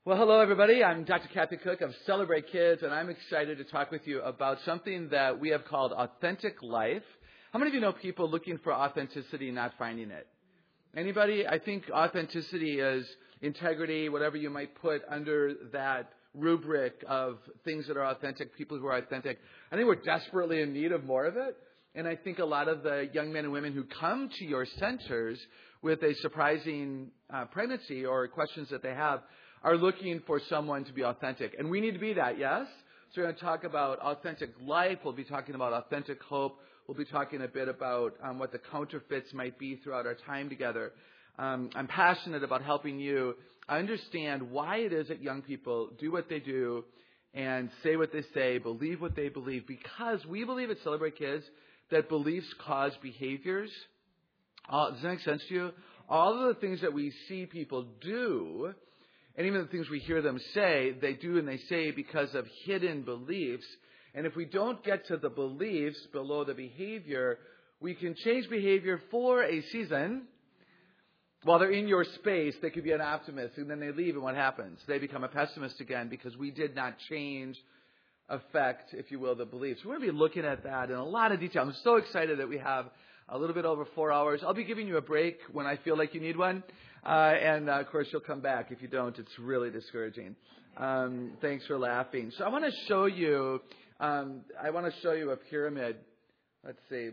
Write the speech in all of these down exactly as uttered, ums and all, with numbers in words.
Well, hello, everybody. I'm Doctor Kathy Cook of Celebrate Kids, and I'm excited to talk with you about something that we have called authentic life. How many of you know people looking for authenticity and not finding it? Anybody? I think authenticity is integrity, whatever you might put under that rubric of things that are authentic, people who are authentic. I think we're desperately in need of more of it. And I think a lot of the young men and women who come to your centers with a surprising uh, pregnancy or questions that they have are looking for someone to be authentic. And we need to be that, yes? So we're going to talk about authentic life. We'll be talking about authentic hope. We'll be talking a bit about um, what the counterfeits might be throughout our time together. Um, I'm passionate about helping you understand why it is that young people do what they do and say what they say, believe what they believe, because we believe at Celebrate Kids that beliefs cause behaviors. Uh, does that make sense to you? All of the things that we see people do, and even the things we hear them say, they do and they say because of hidden beliefs. And if we don't get to the beliefs below the behavior, we can change behavior for a season. While they're in your space, they could be an optimist, and then they leave, and what happens? They become a pessimist again because we did not change, affect, if you will, the beliefs. We're going to be looking at that in a lot of detail. I'm so excited that we have a little bit over four hours. I'll be giving you a break when I feel like you need one. Uh, and, uh, of course, you'll come back. If you don't, it's really discouraging. Um, thanks for laughing. So I want to show you, um, I want to show you a pyramid. Let's see.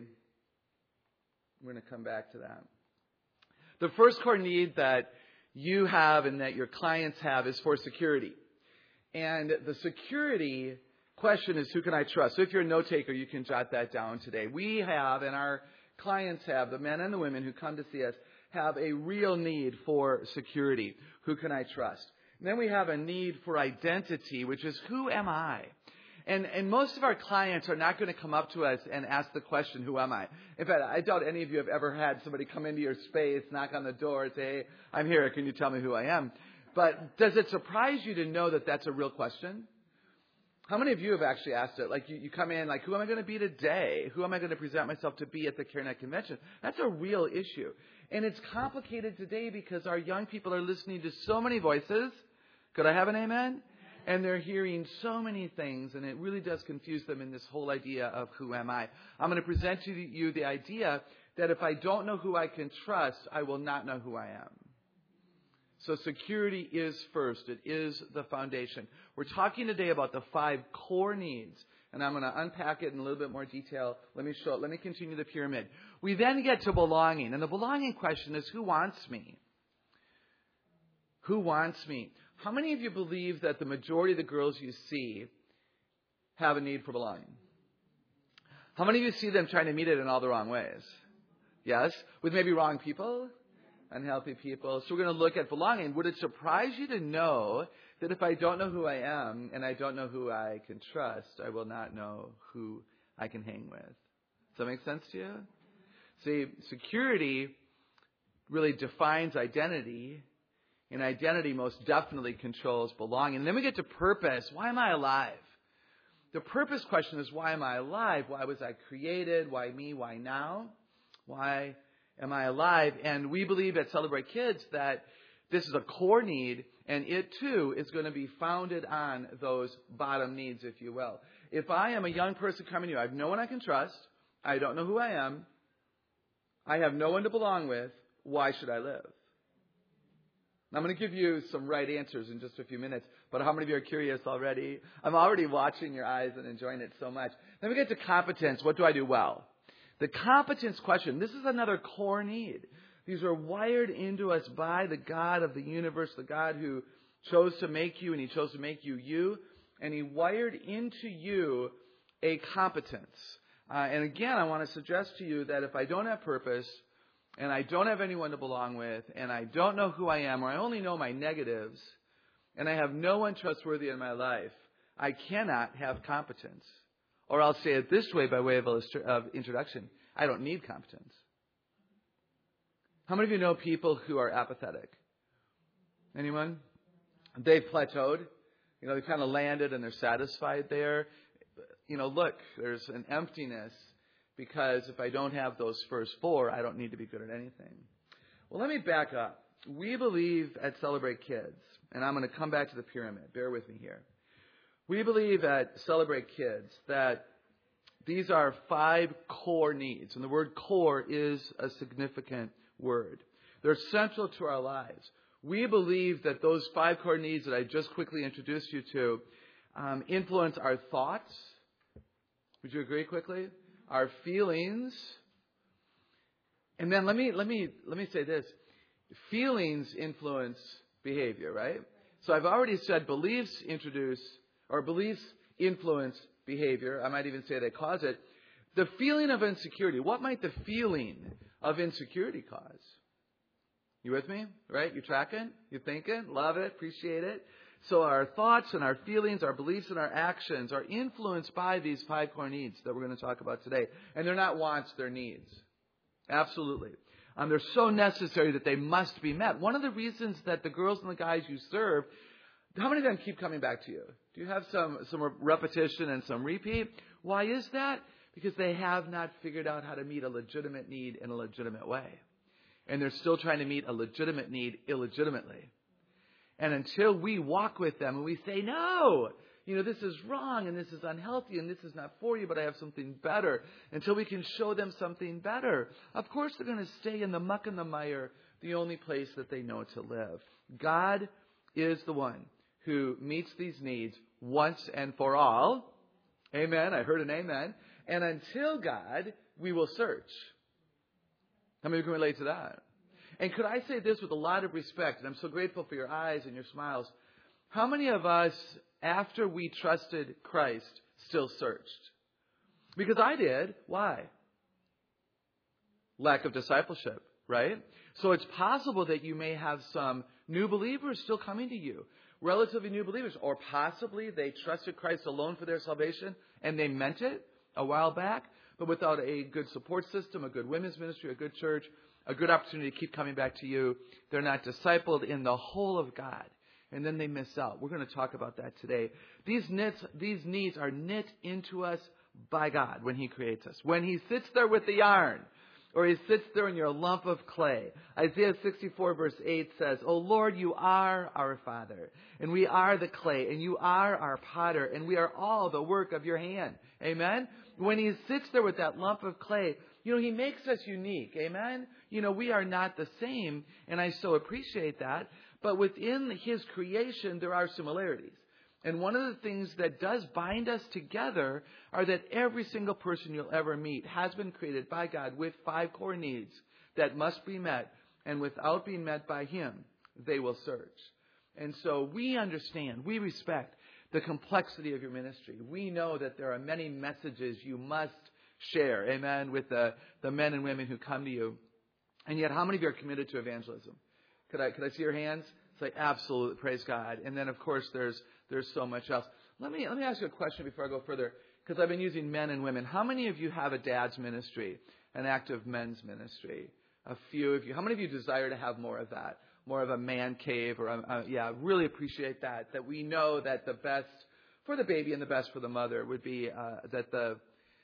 We're going to come back to that. The first core need that you have and that your clients have is for security. And the security question is, who can I trust? So if you're a note taker, you can jot that down today. We have, and our clients have, the men and the women who come to see us, have a real need for security. Who can I trust? And then we have a need for identity, which is, who am I? And, and most of our clients are not going to come up to us and ask the question, who am I? In fact, I doubt any of you have ever had somebody come into your space, knock on the door, and say, hey, I'm here. Can you tell me who I am? But does it surprise you to know that that's a real question? How many of you have actually asked it? Like you, you come in, like, who am I going to be today? Who am I going to present myself to be at the CareNet convention? That's a real issue. And it's complicated today because our young people are listening to so many voices. Could I have an amen? And they're hearing so many things, and it really does confuse them in this whole idea of who am I. I'm going to present to you the idea that if I don't know who I can trust, I will not know who I am. So security is first. It is the foundation. We're talking today about the five core needs, and I'm going to unpack it in a little bit more detail. Let me show it. Let me continue the pyramid. We then get to belonging, and the belonging question is, who wants me? Who wants me? How many of you believe that the majority of the girls you see have a need for belonging? How many of you see them trying to meet it in all the wrong ways? Yes? With maybe wrong people? Unhealthy people. So we're going to look at belonging. Would it surprise you to know that if I don't know who I am and I don't know who I can trust, I will not know who I can hang with? Does that make sense to you? See, security really defines identity, and identity most definitely controls belonging. And then we get to purpose. Why am I alive? The purpose question is, why am I alive? Why was I created? Why me? Why now? Why am I alive? And we believe at Celebrate Kids that this is a core need, and it too is going to be founded on those bottom needs, if you will. If I am a young person coming to you, I have no one I can trust, I don't know who I am, I have no one to belong with, why should I live? I'm going to give you some right answers in just a few minutes, but how many of you are curious already? I'm already watching your eyes and enjoying it so much. Then we get to competence. What do I do well? The competence question, this is another core need. These are wired into us by the God of the universe, the God who chose to make you, and He chose to make you you, and He wired into you a competence. Uh, and again, I want to suggest to you that if I don't have purpose, and I don't have anyone to belong with, and I don't know who I am, or I only know my negatives, and I have no one trustworthy in my life, I cannot have competence. Or I'll say it this way by way of, illustra- of introduction. I don't need competence. How many of you know people who are apathetic? Anyone? They've plateaued. You know, they kind of landed and they're satisfied there. You know, look, there's an emptiness because if I don't have those first four, I don't need to be good at anything. Well, let me back up. we believe at Celebrate Kids, and I'm going to come back to the pyramid. Bear with me here. We believe at Celebrate Kids that these are five core needs. And the word core is a significant word. They're central to our lives. We believe that those five core needs that I just quickly introduced you to um, influence our thoughts. Would you agree quickly? Our feelings. And then let me let me let me say this. Feelings influence behavior, right? So I've already said beliefs introduce or beliefs influence behavior. I might even say they cause it. The feeling of insecurity. What might the feeling of insecurity cause? You with me? Right? You tracking? You thinking? Love it. Appreciate it. So our thoughts and our feelings, our beliefs and our actions are influenced by these five core needs that we're going to talk about today. And they're not wants, they're needs. Absolutely. Um, they're so necessary that they must be met. One of the reasons that the girls and the guys you serve, how many of them keep coming back to you? Do you have some, some repetition and some repeat? Why is that? Because they have not figured out how to meet a legitimate need in a legitimate way. And they're still trying to meet a legitimate need illegitimately. And until we walk with them and we say, no, you know, this is wrong and this is unhealthy and this is not for you, but I have something better. Until we can show them something better. Of course, they're going to stay in the muck and the mire, the only place that they know to live. God is the one who meets these needs once and for all. Amen. I heard an amen. And until God, we will search. How many of you can relate to that? And could I say this with a lot of respect, and I'm so grateful for your eyes and your smiles. How many of us, after we trusted Christ, still searched? Because I did. Why? Lack of discipleship, right? So it's possible that you may have some new believers still coming to you. Relatively new believers. Or possibly they trusted Christ alone for their salvation and they meant it a while back, but without a good support system, a good women's ministry, a good church, a good opportunity to keep coming back to you. They're not discipled in the whole of God. And then they miss out. We're going to talk about that today. These knits, these needs are knit into us by God when He creates us. When He sits there with the yarn, or He sits there in your lump of clay. Isaiah sixty-four verse eight says, "O Lord, you are our Father, and we are the clay, and you are our potter, and we are all the work of your hand." Amen? When He sits there with that lump of clay, you know, He makes us unique. Amen? You know, we are not the same, and I so appreciate that. But within His creation, there are similarities. And one of the things that does bind us together are that every single person you'll ever meet has been created by God with five core needs that must be met. And without being met by Him, they will search. And so we understand, we respect the complexity of your ministry. We know that there are many messages you must share, amen, with the, the men and women who come to you. And yet, how many of you are committed to evangelism? Could I could I see your hands? It's like, absolutely, praise God. And then, of course, there's there's so much else. Let me let me ask you a question before I go further, because I've been using men and women. How many of you have a dad's ministry, an active men's ministry? A few of you. How many of you desire to have more of that? More of a man cave, or a, a, yeah, really appreciate that. That we know that the best for the baby and the best for the mother would be uh, that the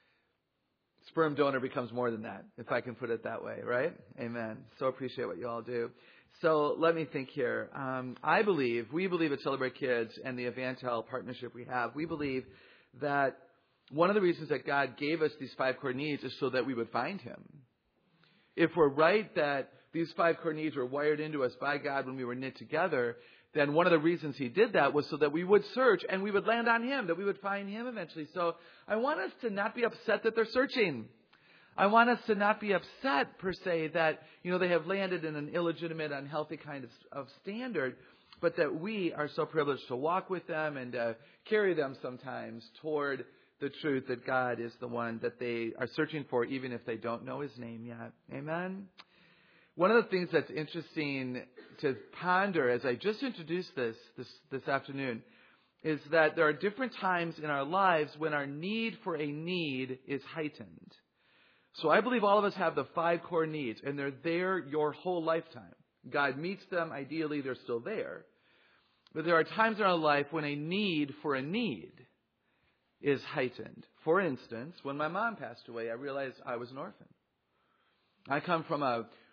sperm donor becomes more than that, if I can put it that way, right? Amen. So appreciate what you all do. So let me think here. Um, I believe, we believe at Celebrate Kids and the Evantel partnership we have, we believe that one of the reasons that God gave us these five core needs is so that we would find Him. If we're right that these five core needs were wired into us by God when we were knit together, then one of the reasons He did that was so that we would search and we would land on Him, that we would find Him eventually. So I want us to not be upset that they're searching. I want us to not be upset, per se, that, you know, they have landed in an illegitimate, unhealthy kind of, of standard, but that we are so privileged to walk with them and uh, carry them sometimes toward the truth that God is the one that they are searching for, even if they don't know His name yet. Amen? One of the things that's interesting to ponder as I just introduced this, this this afternoon is that there are different times in our lives when our need for a need is heightened. So I believe all of us have the five core needs, and they're there your whole lifetime. God meets them. Ideally, they're still there. But there are times in our life when a need for a need is heightened. For instance, when my mom passed away, I realized I was an orphan. I come from a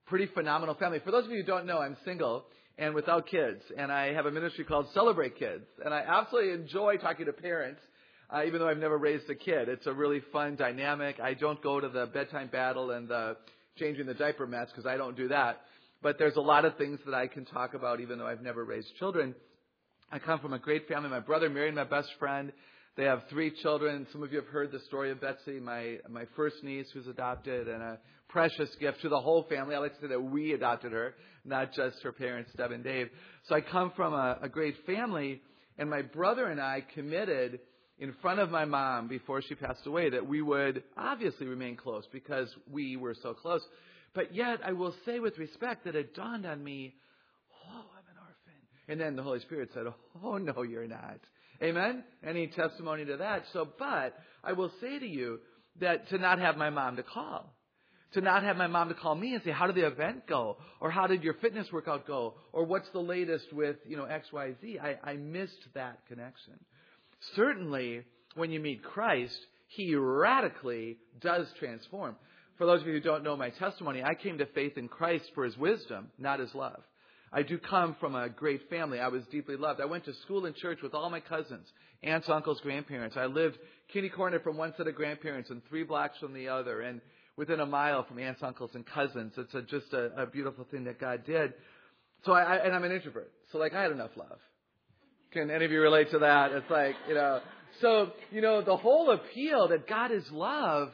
pretty phenomenal family. For those of you who don't know, I'm single and without kids, and I have a ministry called Celebrate Kids. And I absolutely enjoy talking to parents, uh, even though I've never raised a kid. It's a really fun dynamic. I don't go to the bedtime battle and the changing the diaper mess because I don't do that. But there's a lot of things that I can talk about, even though I've never raised children. I come from a great family. My brother married my best friend. They have three children. Some of you have heard the story of Betsy, my my first niece who's adopted, and a precious gift to the whole family. I like to say that we adopted her, not just her parents, Deb and Dave. So I come from a, a great family, and my brother and I committed in front of my mom before she passed away that we would obviously remain close because we were so close. But yet, I will say with respect that it dawned on me, oh, I'm an orphan. And then the Holy Spirit said, oh, no, you're not. Amen? Any testimony to that? So, but I will say to you that to not have my mom to call, to not have my mom to call me and say, how did the event go? Or how did your fitness workout go? Or what's the latest with, you know, X, Y, Z? I, I missed that connection. Certainly, when you meet Christ, He radically does transform. For those of you who don't know my testimony, I came to faith in Christ for His wisdom, not His love. I do come from a great family. I was deeply loved. I went to school and church with all my cousins, aunts, uncles, grandparents. I lived kitty corner from one set of grandparents and three blocks from the other, and within a mile from aunts, uncles, and cousins. It's a, just a, a beautiful thing that God did. So I, I and I'm an introvert. So like I had enough love. Can any of you relate to that? It's like, you know, so, you know, the whole appeal that God is love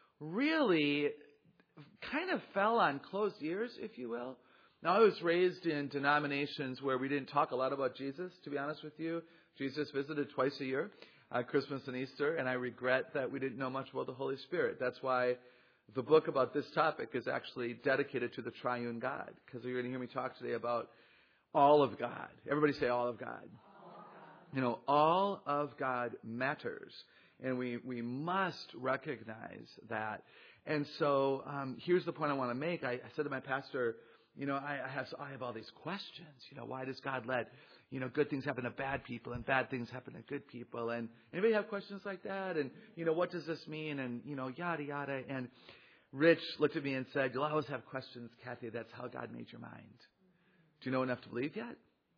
really kind of fell on closed ears, if you will. Now, I was raised in denominations where we didn't talk a lot about Jesus, to be honest with you. Jesus visited twice a year, uh, Christmas and Easter, and I regret that we didn't know much about the Holy Spirit. That's why the book about this topic is actually dedicated to the triune God, because you're going to hear me talk today about all of God. Everybody say all of God. All of God. You know, all of God matters, and we, we must recognize that. And so um, here's the point I want to make. I, I said to my pastor, you know, I, I have I have all these questions. You know, why does God let, you know, good things happen to bad people and bad things happen to good people? And anybody have questions like that? And, you know, what does this mean? And, you know, yada, yada. And Rich looked at me and said, you'll always have questions, Kathy. That's how God made your mind. Do you know enough to believe yet?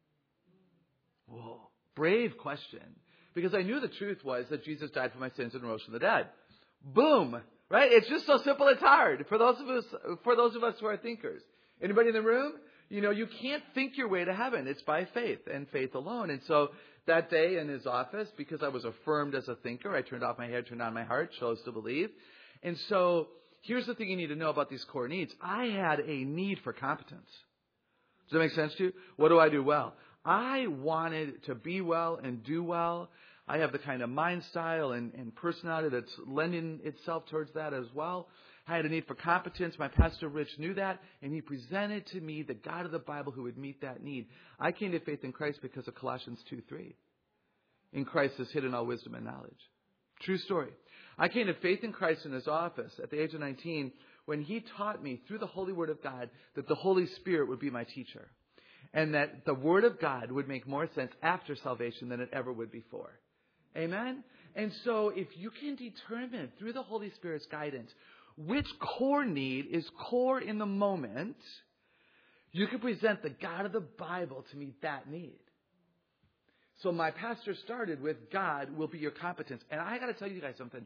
Whoa. Brave question. Because I knew the truth was that Jesus died for my sins and rose from the dead. Boom. Right? It's just so simple it's hard for those of us for those of us who are thinkers. Anybody in the room? You know, you can't think your way to heaven. It's by faith and faith alone. And so that day in his office, because I was affirmed as a thinker, I turned off my head, turned on my heart, chose to believe. And so here's the thing you need to know about these core needs. I had a need for competence. Does that make sense to you? What do I do well? I wanted to be well and do well. I have the kind of mind style and, and personality that's lending itself towards that as well. I had a need for competence. My pastor, Rich, knew that, and he presented to me the God of the Bible who would meet that need. I came to faith in Christ because of Colossians two three. In Christ is hidden all wisdom and knowledge. True story. I came to faith in Christ in his office at the age of nineteen when he taught me through the Holy Word of God that the Holy Spirit would be my teacher and that the Word of God would make more sense after salvation than it ever would before. Amen? And so if you can determine through the Holy Spirit's guidance which core need is core in the moment, you can present the God of the Bible to meet that need. So my pastor started with God will be your competence. And I got to tell you guys something.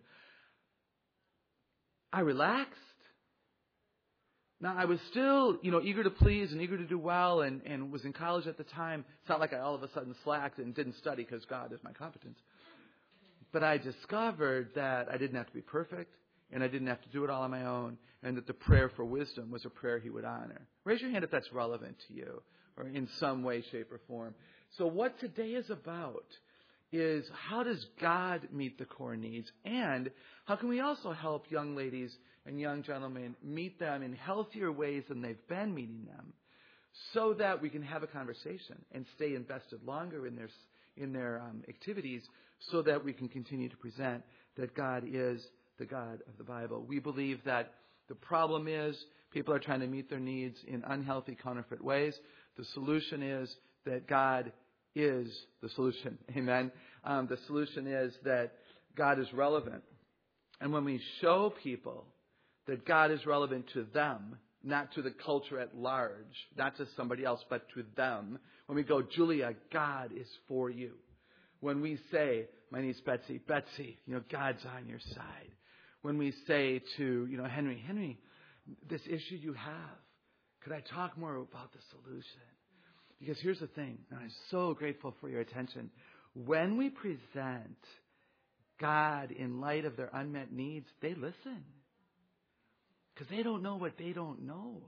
I relaxed. Now, I was still, you know, eager to please and eager to do well and, and was in college at the time. It's not like I all of a sudden slacked and didn't study because God is my competence. But I discovered that I didn't have to be perfect. And I didn't have to do it all on my own, and that the prayer for wisdom was a prayer he would honor. Raise your hand if that's relevant to you, or in some way, shape, or form. So what today is about is how does God meet the core needs, and how can we also help young ladies and young gentlemen meet them in healthier ways than they've been meeting them, so that we can have a conversation and stay invested longer in their in their um, activities, so that we can continue to present that God is the God of the Bible. We believe that the problem is people are trying to meet their needs in unhealthy, counterfeit ways. The solution is that God is the solution. Amen. Um, the solution is that God is relevant. And when we show people that God is relevant to them, not to the culture at large, not to somebody else, but to them. When we go, Julia, God is for you. When we say, my niece Betsy, Betsy, you know, God's on your side. When we say to, you know, Henry, Henry, this issue you have, could I talk more about the solution? Because here's the thing, and I'm so grateful for your attention. When we present God in light of their unmet needs, they listen. Because they don't know what they don't know.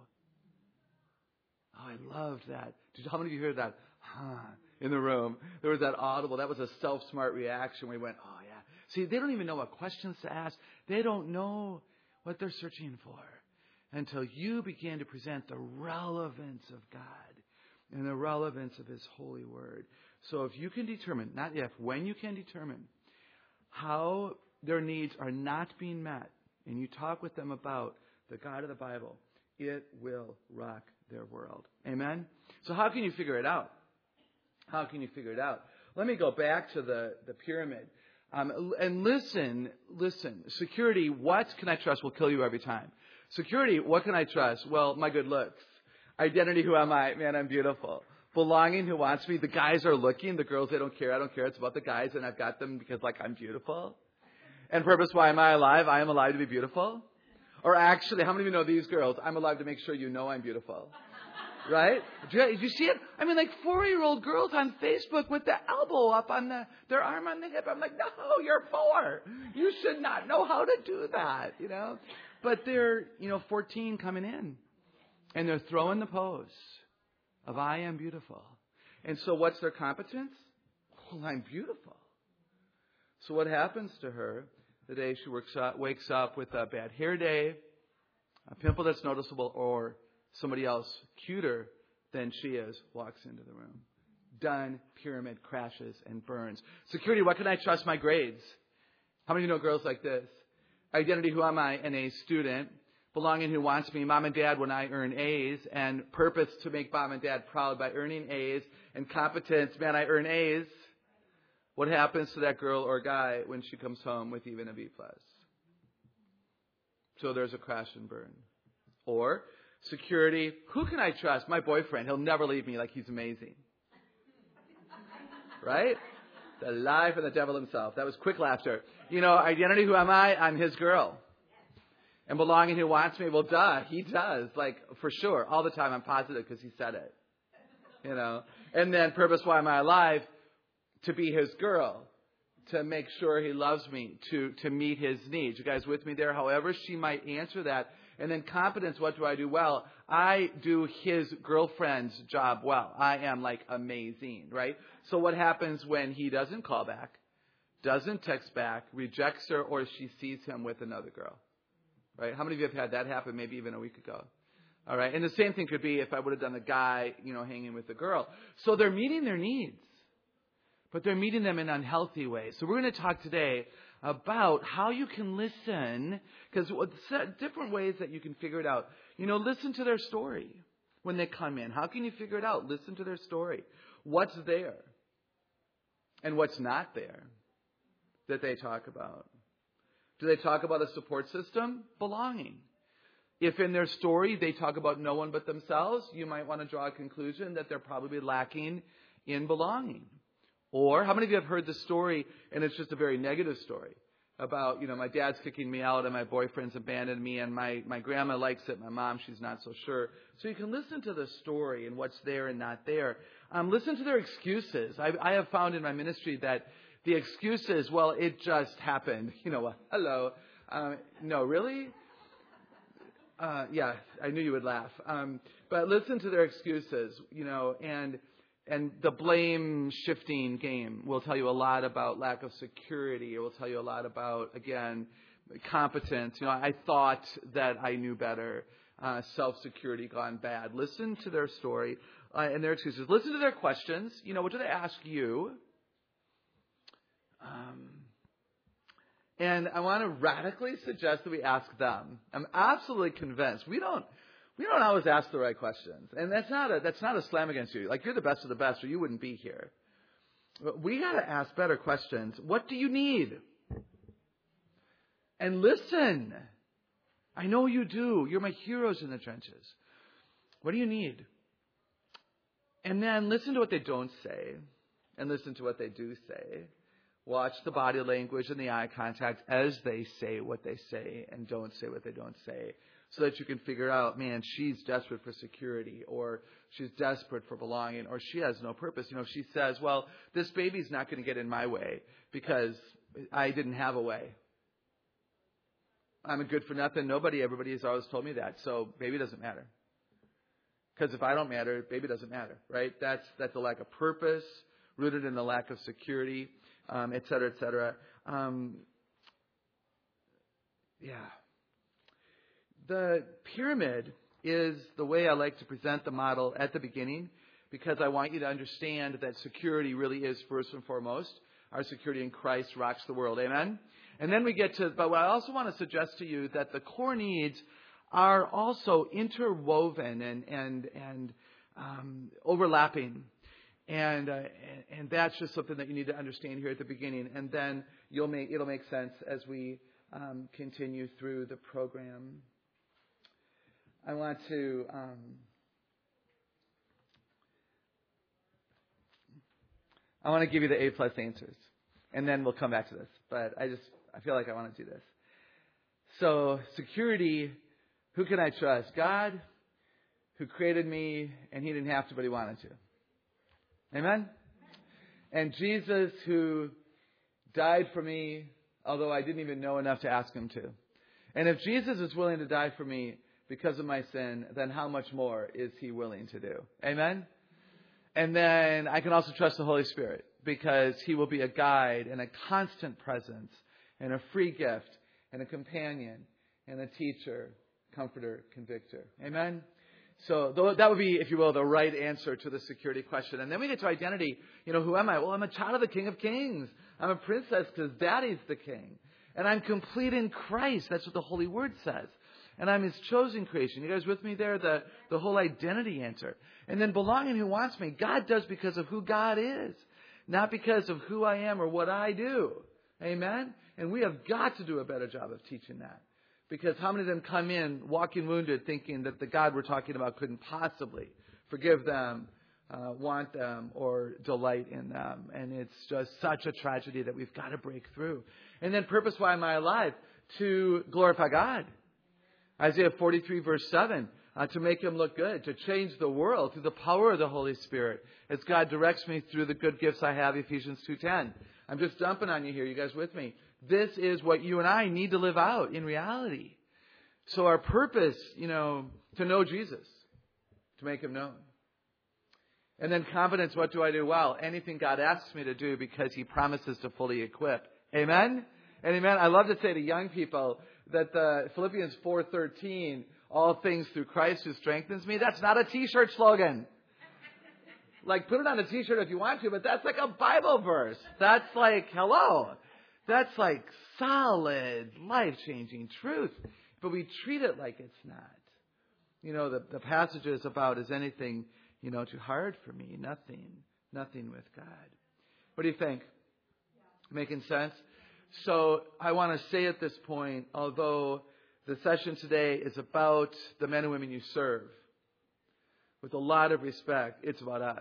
Oh, I loved that. Did, how many of you heard that? Huh, in the room. There was that audible. That was a self-smart reaction. We went, oh, yeah. See, they don't even know what questions to ask. They don't know what they're searching for until you begin to present the relevance of God and the relevance of His holy word. So if you can determine, not if, when you can determine how their needs are not being met, and you talk with them about the God of the Bible, it will rock their world. Amen? So how can you figure it out? How can you figure it out? Let me go back to the, the pyramid. Um, and listen, listen. Security, what can I trust will kill you every time. Security, what can I trust? Well, my good looks. Identity, who am I? Man, I'm beautiful. Belonging, who wants me? The guys are looking. The girls, they don't care. I don't care. It's about the guys, and I've got them because, like, I'm beautiful. And purpose, why am I alive? I am alive to be beautiful. Or actually, how many of you know these girls? I'm alive to make sure you know I'm beautiful. Right? Do you, do you see it? I mean, like four-year-old girls on Facebook with the elbow up on the, their arm on the hip. I'm like, no, you're four. You should not know how to do that, you know. But they're, you know, fourteen coming in. And they're throwing the pose of I am beautiful. And so what's their competence? Well, I'm beautiful. So what happens to her the day she works up, wakes up with a bad hair day, a pimple that's noticeable, or somebody else cuter than she is walks into the room? Done. Pyramid crashes and burns. Security, what can I trust? My grades. How many of you know girls like this? Identity, who am I? An A student. Belonging, who wants me? Mom and Dad when I earn A's. And purpose, to make Mom and Dad proud by earning A's. And competence, man, I earn A's. What happens to that girl or guy when she comes home with even a B plus? So there's a crash and burn. Or security, who can I trust? My boyfriend. He'll never leave me, like he's amazing. Right? The lie from the devil himself. That was quick laughter. You know, identity, who am I? I'm his girl. And belonging, who wants me? Well, duh, he does. Like, for sure. All the time, I'm positive because he said it. You know. And then purpose, why am I alive? To be his girl. To make sure he loves me. To, to meet his needs. You guys with me there? However she might answer that. And then competence, what do I do well? I do his girlfriend's job well. I am like amazing, right? So what happens when he doesn't call back, doesn't text back, rejects her, or she sees him with another girl? Right? How many of you have had that happen maybe even a week ago? All right. And the same thing could be if I would have done the guy, you know, hanging with the girl. So they're meeting their needs, but they're meeting them in unhealthy ways. So we're going to talk today about how you can listen, because different ways that you can figure it out. You know, listen to their story when they come in. How can you figure it out? Listen to their story. What's there and what's not there that they talk about? Do they talk about a support system? Belonging. If in their story they talk about no one but themselves, you might want to draw a conclusion that they're probably lacking in belonging. Or how many of you have heard the story, and it's just a very negative story, about, you know, my dad's kicking me out and my boyfriend's abandoned me and my, my grandma likes it, my mom, she's not so sure. So you can listen to the story and what's there and not there. Um, listen to their excuses. I, I have found in my ministry that the excuses, well, it just happened. You know, hello. Um, no, really? Uh, yeah, I knew you would laugh. Um, but listen to their excuses, you know, and and the blame shifting game will tell you a lot about lack of security. It will tell you a lot about, again, competence. You know, I thought that I knew better. Uh, self-security gone bad. Listen to their story uh, and their excuses. Listen to their questions. You know, what do they ask you? Um, and I want to radically suggest that we ask them. I'm absolutely convinced we don't we don't always ask the right questions, and that's not a that's not a slam against you. Like, you're the best of the best, or you wouldn't be here. But we got to ask better questions. What do you need? And listen. I know you do. You're my heroes in the trenches. What do you need? And then listen to what they don't say and listen to what they do say. Watch the body language and the eye contact as they say what they say and don't say what they don't say, so that you can figure out, man, she's desperate for security, or she's desperate for belonging, or she has no purpose. You know, she says, well, this baby's not going to get in my way because I didn't have a way. I'm a good for nothing. Nobody, everybody has always told me that. So baby doesn't matter. Because if I don't matter, baby doesn't matter, right? That's, that's a lack of purpose, rooted in a lack of security, um, et cetera, et cetera. Um, yeah. The pyramid is the way I like to present the model at the beginning, because I want you to understand that security really is first and foremost. Our security in Christ rocks the world. Amen? And then we get to, but I also want to suggest to you that the core needs are also interwoven and and and um, overlapping, and, uh, and and that's just something that you need to understand here at the beginning, and then you'll make it'll make sense as we um, continue through the program. I want to um, I want to give you the A plus answers, and then we'll come back to this. But I just I feel like I want to do this. So security. Who can I trust? God, who created me, and He didn't have to, but He wanted to. Amen? And Jesus, who died for me, although I didn't even know enough to ask Him to. And if Jesus is willing to die for me because of my sin, then how much more is He willing to do? Amen? And then I can also trust the Holy Spirit, because He will be a guide and a constant presence and a free gift and a companion and a teacher, comforter, convictor. Amen? So that would be, if you will, the right answer to the security question. And then we get to identity. You know, who am I? Well, I'm a child of the King of Kings. I'm a princess because Daddy's the King. And I'm complete in Christ. That's what the Holy Word says. And I'm His chosen creation. You guys with me there? The, the whole identity answer. And then belonging, who wants me? God does, because of who God is, not because of who I am or what I do. Amen? And we have got to do a better job of teaching that. Because how many of them come in walking wounded, thinking that the God we're talking about couldn't possibly forgive them, uh, want them, or delight in them? And it's just such a tragedy that we've got to break through. And then purpose, why am I alive? To glorify God. Isaiah forty-three verse seven, uh, to make Him look good, to change the world through the power of the Holy Spirit, as God directs me through the good gifts I have, Ephesians two ten. I'm just dumping on you here. You guys with me? This is what you and I need to live out in reality. So our purpose, you know, to know Jesus, to make Him known. And then confidence, what do I do? Well, anything God asks me to do, because He promises to fully equip. Amen? And amen. I love to say to young people that the Philippians four thirteen, all things through Christ who strengthens me, that's not a t-shirt slogan. Like, put it on a t-shirt if you want to, but that's like a Bible verse. That's like, hello. That's like solid, life-changing truth. But we treat it like it's not. You know, the, the passage is about, is anything, you know, too hard for me? Nothing. Nothing with God. What do you think? Making sense? So I want to say at this point, although the session today is about the men and women you serve, with a lot of respect, it's about us.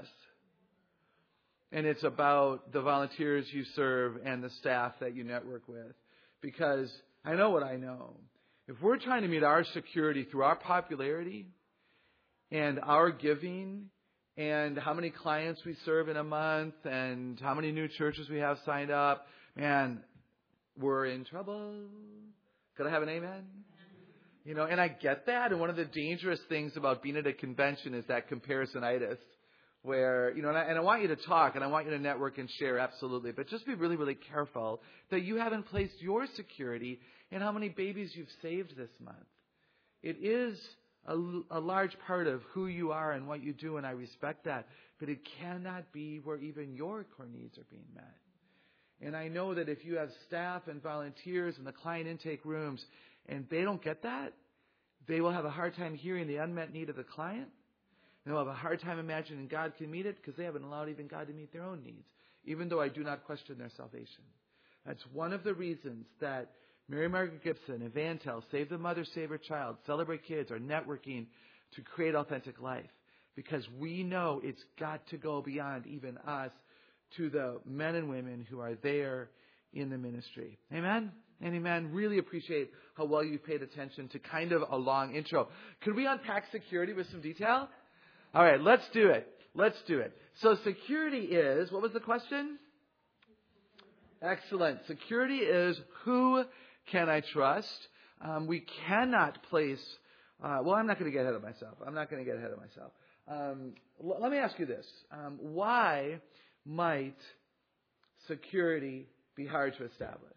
And it's about the volunteers you serve and the staff that you network with. Because I know what I know. If we're trying to meet our security through our popularity and our giving and how many clients we serve in a month and how many new churches we have signed up, man, we're in trouble. Could I have an amen? You know, and I get that. And one of the dangerous things about being at a convention is that comparisonitis. Where, you know, and I, and I want you to talk and I want you to network and share, absolutely. But just be really, really careful that you haven't placed your security in how many babies you've saved this month. It is a, a large part of who you are and what you do, and I respect that. But it cannot be where even your core needs are being met. And I know that if you have staff and volunteers in the client intake rooms and they don't get that, they will have a hard time hearing the unmet need of the client. They'll have a hard time imagining God can meet it because they haven't allowed even God to meet their own needs, even though I do not question their salvation. That's one of the reasons that Mary Margaret Gibson, Evantel, Save the Mother, Save Her Child, Celebrate Kids are networking to create authentic life. Because we know it's got to go beyond even us to the men and women who are there in the ministry. Amen? And amen. Really appreciate how well you paid attention to kind of a long intro. Could we unpack security with some detail? All right, let's do it. Let's do it. So security is, what was the question? Excellent. Security is, who can I trust? Um, we cannot place, uh, well, I'm not going to get ahead of myself. I'm not going to get ahead of myself. Um, l- let me ask you this. Um, why might security be hard to establish?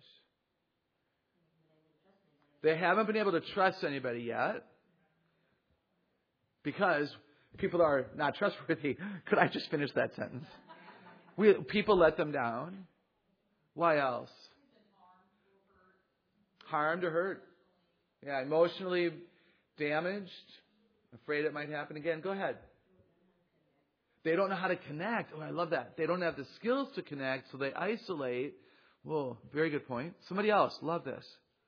They haven't been able to trust anybody yet because people are not trustworthy. Could I just finish that sentence? We, people let them down. Why else? Harmed or hurt. Yeah, emotionally damaged. Afraid it might happen again. Go ahead. They don't know how to connect. Oh, I love that. They don't have the skills to connect, so they isolate. Whoa, very good point. Somebody else. Love this.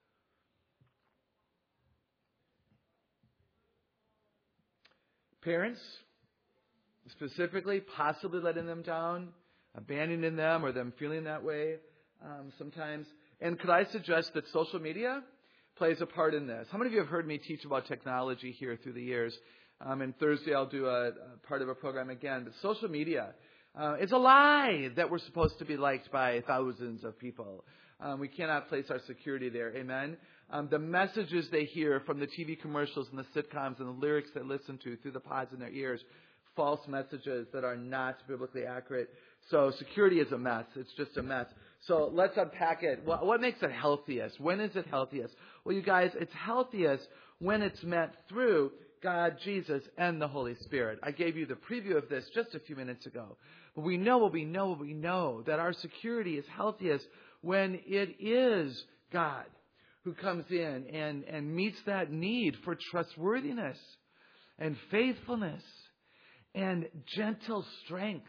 Parents, specifically, possibly letting them down, abandoning them, or them feeling that way um, sometimes. And could I suggest that social media plays a part in this? How many of you have heard me teach about technology here through the years? Um, and Thursday I'll do a, a part of a program again. But social media, uh, it's a lie that we're supposed to be liked by thousands of people. Um, we cannot place our security there. Amen? Um, the messages they hear from the T V commercials and the sitcoms and the lyrics they listen to through the pods in their ears, false messages that are not biblically accurate. So security is a mess. It's just a mess. So let's unpack it. What, what makes it healthiest? When is it healthiest? Well, you guys, it's healthiest when it's met through God, Jesus, and the Holy Spirit. I gave you the preview of this just a few minutes ago. But we know what we know what we know, that our security is healthiest when it is God who comes in and, and meets that need for trustworthiness and faithfulness and gentle strength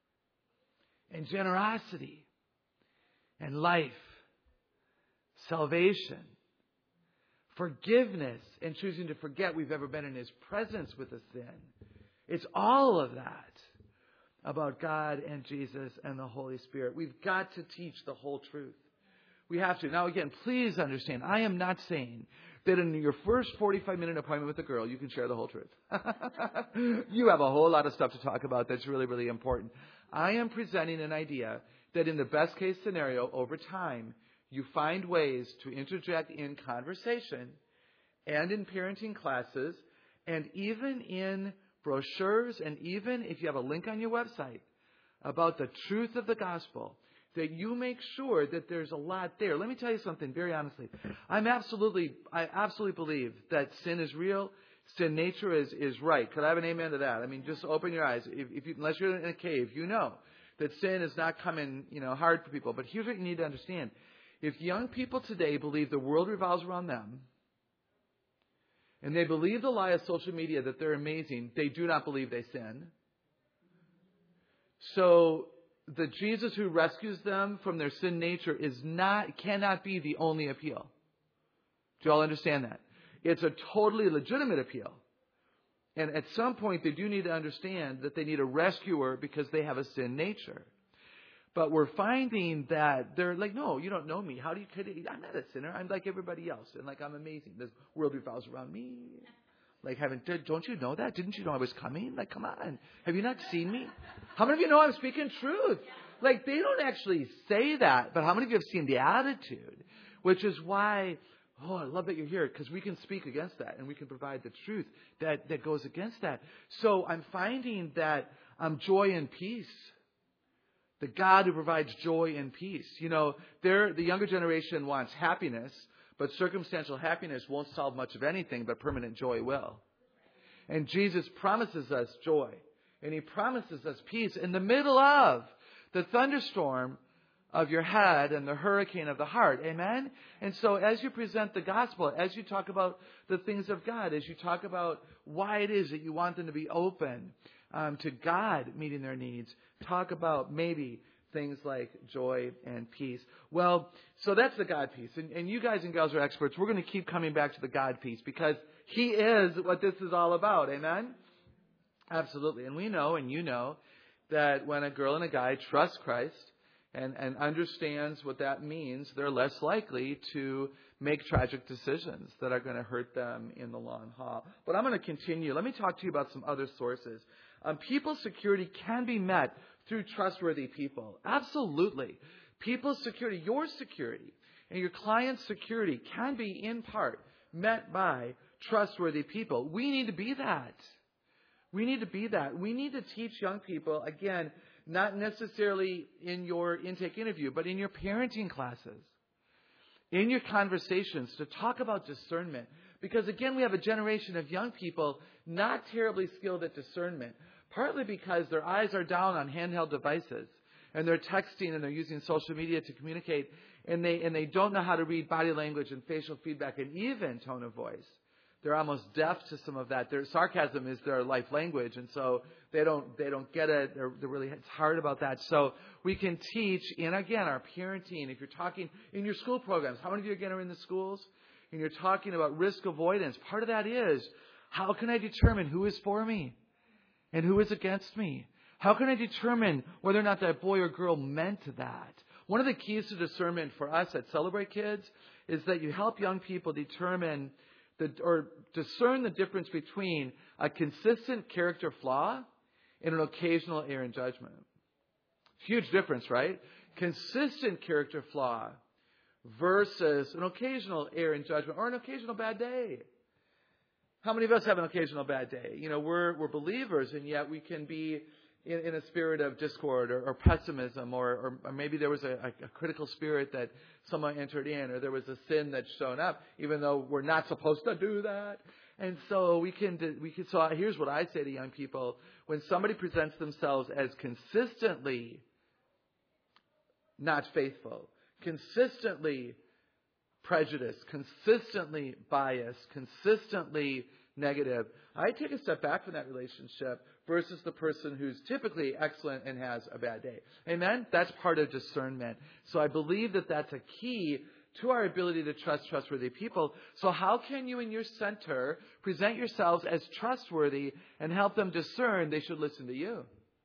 and generosity and life, salvation, forgiveness, and choosing to forget we've ever been in His presence with a sin. It's all of that about God and Jesus and the Holy Spirit. We've got to teach the whole truth. We have to. Now again, please understand, I am not saying that in your first forty-five minute appointment with a girl, you can share the whole truth. You have a whole lot of stuff to talk about that's really, really important. I am presenting an idea that in the best case scenario, over time, you find ways to interject in conversation and in parenting classes and even in brochures and even if you have a link on your website about the truth of the gospel, that you make sure that there's a lot there. Let me tell you something very honestly. I'm absolutely, I absolutely believe that sin is real. Sin nature is, is right. Could I have an amen to that? I mean, just open your eyes. If, if you, unless you're in a cave, you know that sin is not coming, you know, hard for people. But here's what you need to understand. If young people today believe the world revolves around them, and they believe the lie of social media that they're amazing, they do not believe they sin. So the Jesus who rescues them from their sin nature is not, cannot be the only appeal. Do you all understand that? It's a totally legitimate appeal. And at some point they do need to understand that they need a rescuer because they have a sin nature. But we're finding that they're like, no, you don't know me. How do you, I'm not a sinner. I'm like everybody else. And like, I'm amazing. This world revolves around me. Like, haven't, don't you know that? Didn't you know I was coming? Like, come on. Have you not seen me? How many of you know I'm speaking truth? Like, they don't actually say that. But how many of you have seen the attitude? Which is why, oh, I love that you're here. Because we can speak against that. And we can provide the truth that, that goes against that. So I'm finding that um, joy and peace. The God who provides joy and peace. You know, they're, the younger generation wants happiness, but circumstantial happiness won't solve much of anything, but permanent joy will. And Jesus promises us joy. And He promises us peace in the middle of the thunderstorm of your head and the hurricane of the heart. Amen? And so as you present the gospel, as you talk about the things of God, as you talk about why it is that you want them to be open um, to God meeting their needs, talk about maybe things like joy and peace. Well, so that's the God piece. And, and you guys and gals are experts. We're going to keep coming back to the God piece because He is what this is all about. Amen? Absolutely. And we know, and you know, that when a girl and a guy trust Christ and, and understands what that means, they're less likely to make tragic decisions that are going to hurt them in the long haul. But I'm going to continue. Let me talk to you about some other sources. Um, people's security can be met through trustworthy people. Absolutely. People's security, your security, and your client's security can be in part met by trustworthy people. We need to be that. We need to be that. We need to teach young people, again, not necessarily in your intake interview, but in your parenting classes, in your conversations, to talk about discernment. Because, again, we have a generation of young people not terribly skilled at discernment, partly because their eyes are down on handheld devices, and they're texting and they're using social media to communicate, and they and they don't know how to read body language and facial feedback and even tone of voice. They're almost deaf to some of that. Their sarcasm is their life language, and so they don't they don't get it. They're, they're really it's hard about that. So we can teach, and again, our parenting. If you're talking in your school programs, how many of you again are in the schools? And you're talking about risk avoidance. Part of that is, how can I determine who is for me and who is against me? How can I determine whether or not that boy or girl meant that? One of the keys to discernment for us at Celebrate Kids is that you help young people determine the, or discern the difference between a consistent character flaw and an occasional error in judgment. Huge difference, right? Consistent character flaw versus an occasional error in judgment or an occasional bad day. How many of us have an occasional bad day? You know, we're we're believers, and yet we can be in, in a spirit of discord or, or pessimism, or, or, or maybe there was a, a critical spirit that someone entered in, or there was a sin that's shown up, even though we're not supposed to do that. And so we can we can. So here's what I say to young people: when somebody presents themselves as consistently not faithful, consistently prejudiced, consistently biased, consistently negative, I take a step back from that relationship versus the person who's typically excellent and has a bad day. Amen? That's part of discernment. So I believe that that's a key to our ability to trust trustworthy people. So how can you in your center present yourselves as trustworthy and help them discern they should listen to you?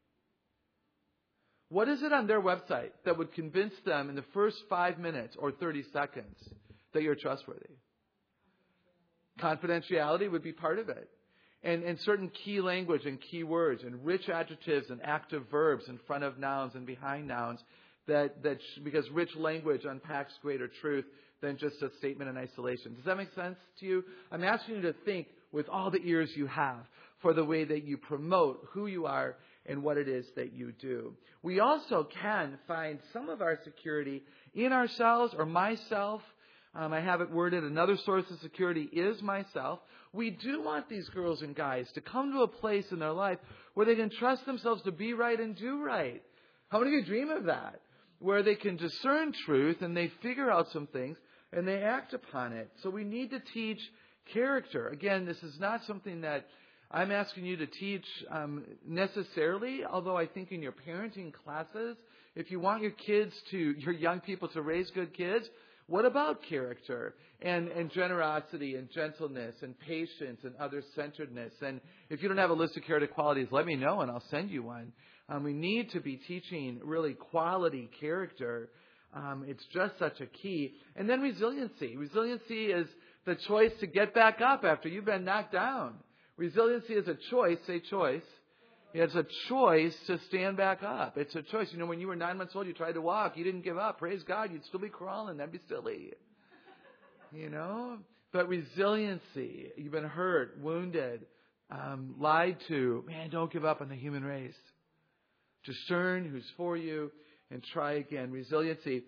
What is it on their website that would convince them in the first five minutes or thirty seconds that you're trustworthy? Confidentiality would be part of it. And, and certain key language and key words and rich adjectives and active verbs in front of nouns and behind nouns, that, that because rich language unpacks greater truth than just a statement in isolation. Does that make sense to you? I'm asking you to think with all the ears you have for the way that you promote who you are and what it is that you do. We also can find some of our security in ourselves or myself. Um, I have it worded, another source of security is myself. We do want these girls and guys to come to a place in their life where they can trust themselves to be right and do right. How many of you dream of that? Where they can discern truth and they figure out some things and they act upon it. So we need to teach character. Again, this is not something that I'm asking you to teach um, necessarily, although I think in your parenting classes, if you want your kids to, your young people to raise good kids, what about character and, and generosity and gentleness and patience and other-centeredness? And if you don't have a list of character qualities, let me know and I'll send you one. Um, we need to be teaching really quality character. Um, it's just such a key. And then resiliency. Resiliency is the choice to get back up after you've been knocked down. Resiliency is a choice, say choice. It's a choice to stand back up. It's a choice. You know, when you were nine months old, you tried to walk. You didn't give up. Praise God. You'd still be crawling. That'd be silly. You know? But resiliency. You've been hurt, wounded, um, lied to. Man, don't give up on the human race. Discern who's for you and try again. Resiliency.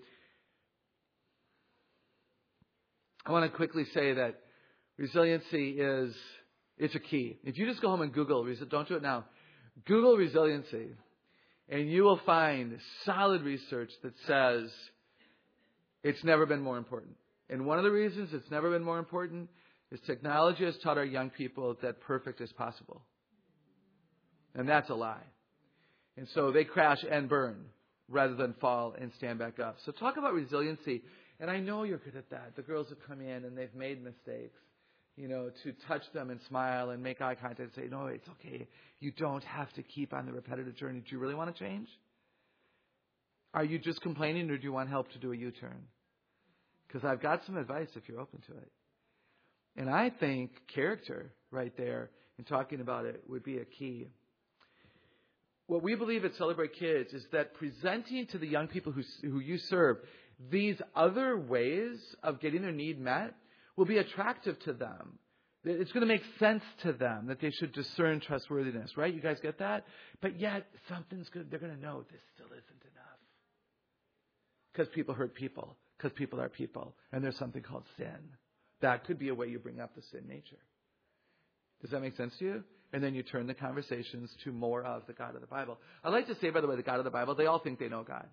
I want to quickly say that resiliency is... it's a key. If you just go home and Google, don't do it now, Google resiliency, and you will find solid research that says it's never been more important. And one of the reasons it's never been more important is technology has taught our young people that perfect is possible. And that's a lie. And so they crash and burn rather than fall and stand back up. So talk about resiliency. And I know you're good at that. The girls have come in and they've made mistakes. You know, to touch them and smile and make eye contact and say, no, it's okay. You don't have to keep on the repetitive journey. Do you really want to change? Are you just complaining, or do you want help to do a U-turn? Because I've got some advice if you're open to it. And I think character right there in talking about it would be a key. What we believe at Celebrate Kids is that presenting to the young people who, who you serve these other ways of getting their need met will be attractive to them. It's going to make sense to them that they should discern trustworthiness, right? You guys get that? But yet, something's good. They're going to know this still isn't enough. Because people hurt people. Because people are people. And there's something called sin. That could be a way you bring up the sin nature. Does that make sense to you? And then you turn the conversations to more of the God of the Bible. I like to say, by the way, the God of the Bible, they all think they know God.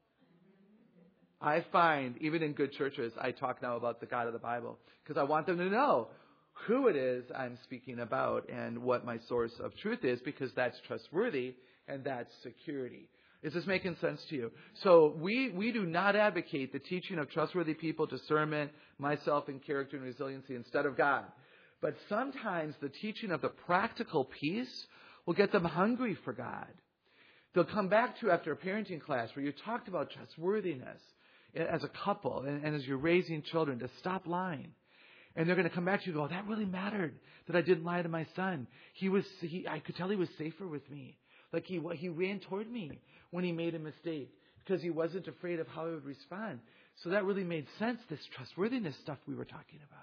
I find, even in good churches, I talk now about the God of the Bible because I want them to know who it is I'm speaking about and what my source of truth is, because that's trustworthy and that's security. Is this making sense to you? So we, we do not advocate the teaching of trustworthy people, discernment, myself, and character and resiliency instead of God. But sometimes the teaching of the practical piece will get them hungry for God. They'll come back to you after a parenting class where you talked about trustworthiness as a couple and, and as you're raising children to stop lying. And they're going to come back to you and go, that really mattered that I didn't lie to my son. He was, he, I could tell he was safer with me. Like he, he ran toward me when he made a mistake because he wasn't afraid of how I would respond. So that really made sense, this trustworthiness stuff we were talking about.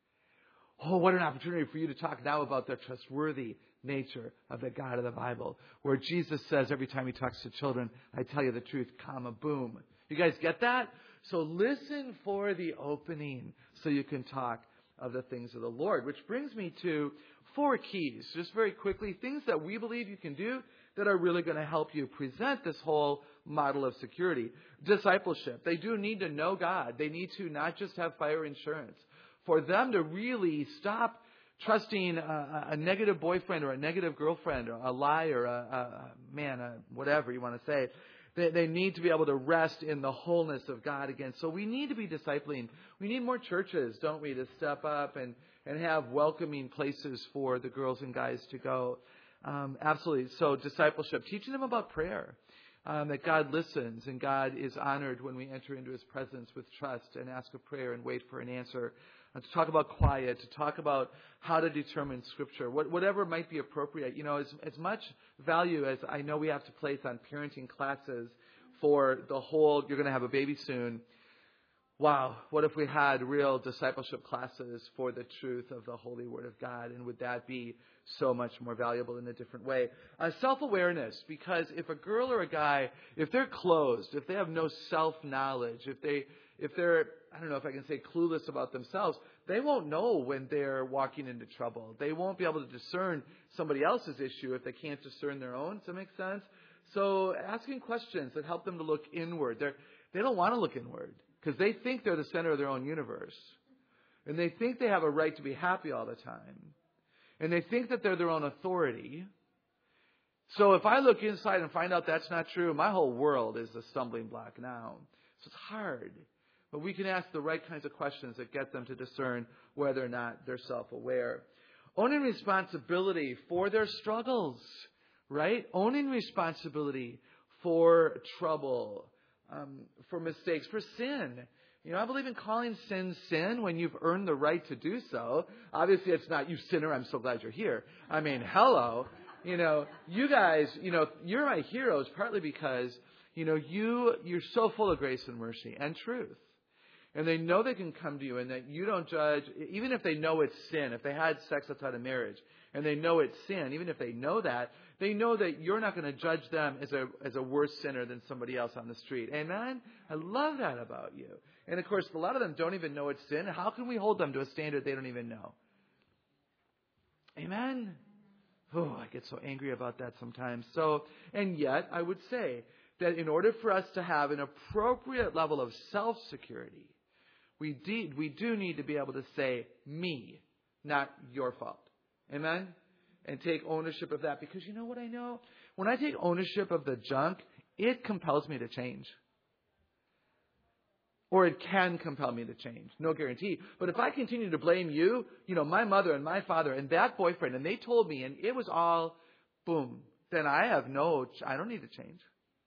Oh, what an opportunity for you to talk now about the trustworthy nature of the God of the Bible, where Jesus says every time he talks to children, I tell you the truth, comma, boom. You guys get that? So listen for the opening so you can talk of the things of the Lord, which brings me to four keys, just very quickly, things that we believe you can do that are really going to help you present this whole model of security. Discipleship. They do need to know God. They need to not just have fire insurance. For them to really stop trusting a, a negative boyfriend or a negative girlfriend or a liar, a, a, a man, a whatever you want to say, they, they need to be able to rest in the wholeness of God again. So we need to be discipling. We need more churches, don't we, to step up and, and have welcoming places for the girls and guys to go. Um, absolutely. So discipleship, teaching them about prayer, um, that God listens and God is honored when we enter into his presence with trust and ask a prayer and wait for an answer. Uh, to talk about quiet, to talk about how to determine Scripture, what, whatever might be appropriate. You know, as, as much value as I know we have to place on parenting classes for the whole, you're going to have a baby soon. Wow, what if we had real discipleship classes for the truth of the Holy Word of God? And would that be so much more valuable in a different way? Uh, self-awareness, because if a girl or a guy, if they're closed, if they have no self-knowledge, if they If they're, I don't know if I can say clueless about themselves, they won't know when they're walking into trouble. They won't be able to discern somebody else's issue if they can't discern their own. Does that make sense? So asking questions that help them to look inward. They're, they don't want to look inward because they think they're the center of their own universe. And they think they have a right to be happy all the time. And they think that they're their own authority. So if I look inside and find out that's not true, my whole world is a stumbling block now. So it's hard. But we can ask the right kinds of questions that get them to discern whether or not they're self-aware. Owning responsibility for their struggles, right? Owning responsibility for trouble, um, for mistakes, for sin. You know, I believe in calling sin sin when you've earned the right to do so. Obviously, it's not, you sinner, I'm so glad you're here. I mean, hello. You know, you guys, you know, you're my heroes partly because, you know, you, you're so full of grace and mercy and truth. And they know they can come to you and that you don't judge, even if they know it's sin. If they had sex outside of marriage and they know it's sin, even if they know that, they know that you're not going to judge them as a as a worse sinner than somebody else on the street. Amen? I love that about you. And of course, a lot of them don't even know it's sin. How can we hold them to a standard they don't even know? Amen? Oh, I get so angry about that sometimes. So, and yet, I would say that in order for us to have an appropriate level of self-security, We, de- we do need to be able to say, me, not your fault. Amen? And take ownership of that. Because you know what I know? When I take ownership of the junk, it compels me to change. Or it can compel me to change. No guarantee. But if I continue to blame you, you know, my mother and my father and that boyfriend, and they told me, and it was all, boom, then I have no, I don't need to change.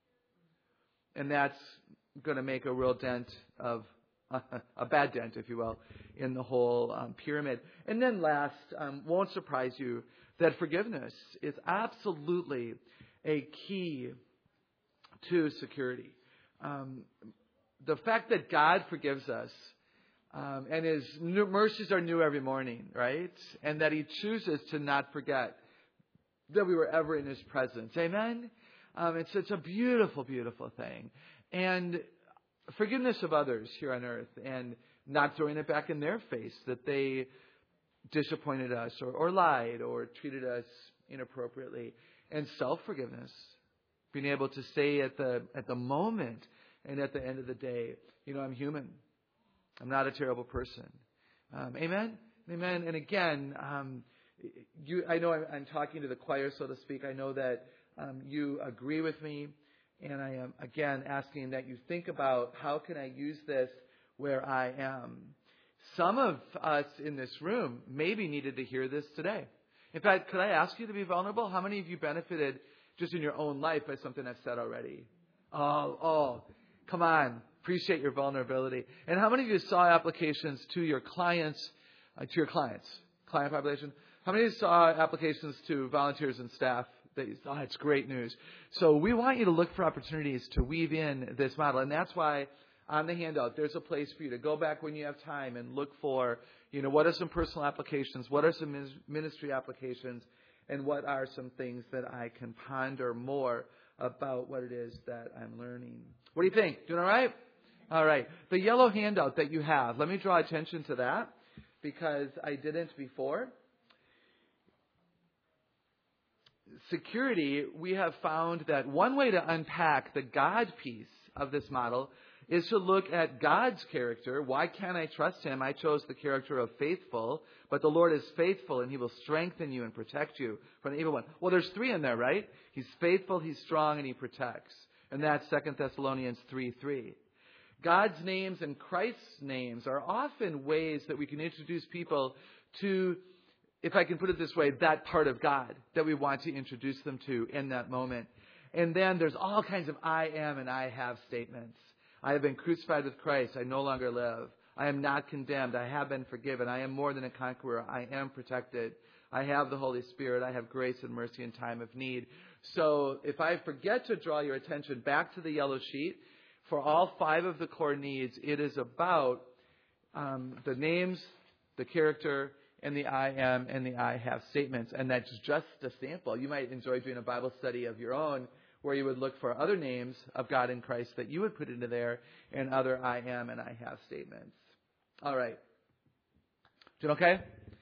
And that's going to make a real dent of, a bad dent, if you will, in the whole um, pyramid. And then last, um, won't surprise you, that forgiveness is absolutely a key to security. Um, the fact that God forgives us um, and His new mercies are new every morning, right? And that He chooses to not forget that we were ever in His presence. Amen? Um, it's, it's a beautiful, beautiful thing. And forgiveness of others here on earth and not throwing it back in their face that they disappointed us or, or lied or treated us inappropriately. And self-forgiveness. Being able to say at the at the moment and at the end of the day, you know, I'm human. I'm not a terrible person. Um, amen? Amen. And again, um, you, I know I'm, I'm talking to the choir, so to speak. I know that um, you agree with me. And I am, again, asking that you think about how can I use this where I am. Some of us in this room maybe needed to hear this today. In fact, could I ask you to be vulnerable? How many of you benefited just in your own life by something I've said already? Oh, oh, come on. Appreciate your vulnerability. And how many of you saw applications to your clients, uh, to your clients, client population? How many of you saw applications to volunteers and staff? That you, oh, it's great news. So we want you to look for opportunities to weave in this model. And that's why on the handout, there's a place for you to go back when you have time and look for, you know, what are some personal applications? What are some ministry applications? And what are some things that I can ponder more about what it is that I'm learning? What do you think? Doing all right? All right. The yellow handout that you have, let me draw attention to that because I didn't before. Security, we have found that one way to unpack the God piece of this model is to look at God's character. Why can't I trust Him? I chose the character of faithful, but the Lord is faithful and He will strengthen you and protect you from the evil one. Well, there's three in there, right? He's faithful, He's strong, and He protects. And that's Second Thessalonians three three. God's names and Christ's names are often ways that we can introduce people to, if I can put it this way, that part of God that we want to introduce them to in that moment. And then there's all kinds of I am and I have statements. I have been crucified with Christ. I no longer live. I am not condemned. I have been forgiven. I am more than a conqueror. I am protected. I have the Holy Spirit. I have grace and mercy in time of need. So if I forget to draw your attention back to the yellow sheet, for all five of the core needs, it is about um, the names, the character, and the I am and the I have statements. And that's just a sample. You might enjoy doing a Bible study of your own where you would look for other names of God in Christ that you would put into there and other I am and I have statements. All right. Doing okay?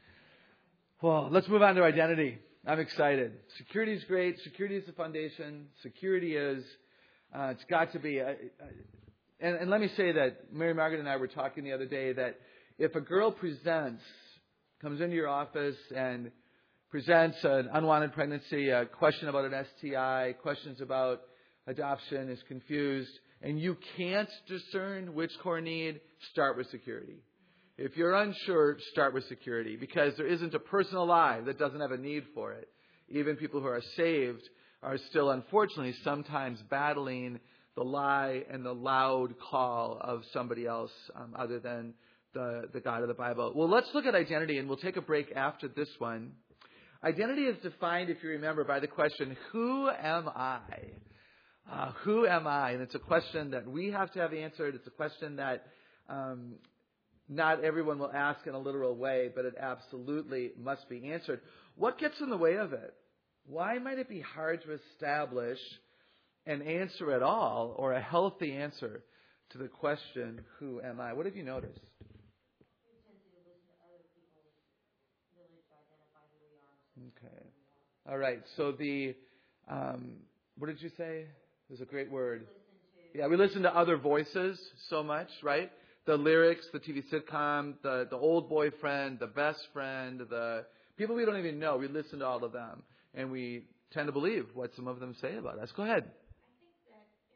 Well, let's move on to identity. I'm excited. Security is great. Security is the foundation. Security is, uh, it's got to be. Uh, uh, and, and let me say that Mary Margaret and I were talking the other day that if a girl presents, comes into your office and presents an unwanted pregnancy, a question about an S T I, questions about adoption, is confused, and you can't discern which core need, start with security. If you're unsure, start with security, because there isn't a person alive that doesn't have a need for it. Even people who are saved are still, unfortunately, sometimes battling the lie and the loud call of somebody else um, other than the, the God of the Bible. Well, let's look at identity, and we'll take a break after this one. Identity is defined, if you remember, by the question, who am I? Uh, who am I? And it's a question that we have to have answered. It's a question that um, not everyone will ask in a literal way, but it absolutely must be answered. What gets in the way of it? Why might it be hard to establish an answer at all, or a healthy answer to the question, who am I? What have you noticed? Okay. All right. So the, um, what did you say? There's a great word. Yeah, we listen to other voices so much, right? The lyrics, the T V sitcom, the, the old boyfriend, the best friend, the people we don't even know. We listen to all of them. And we tend to believe what some of them say about us. Go ahead. I think that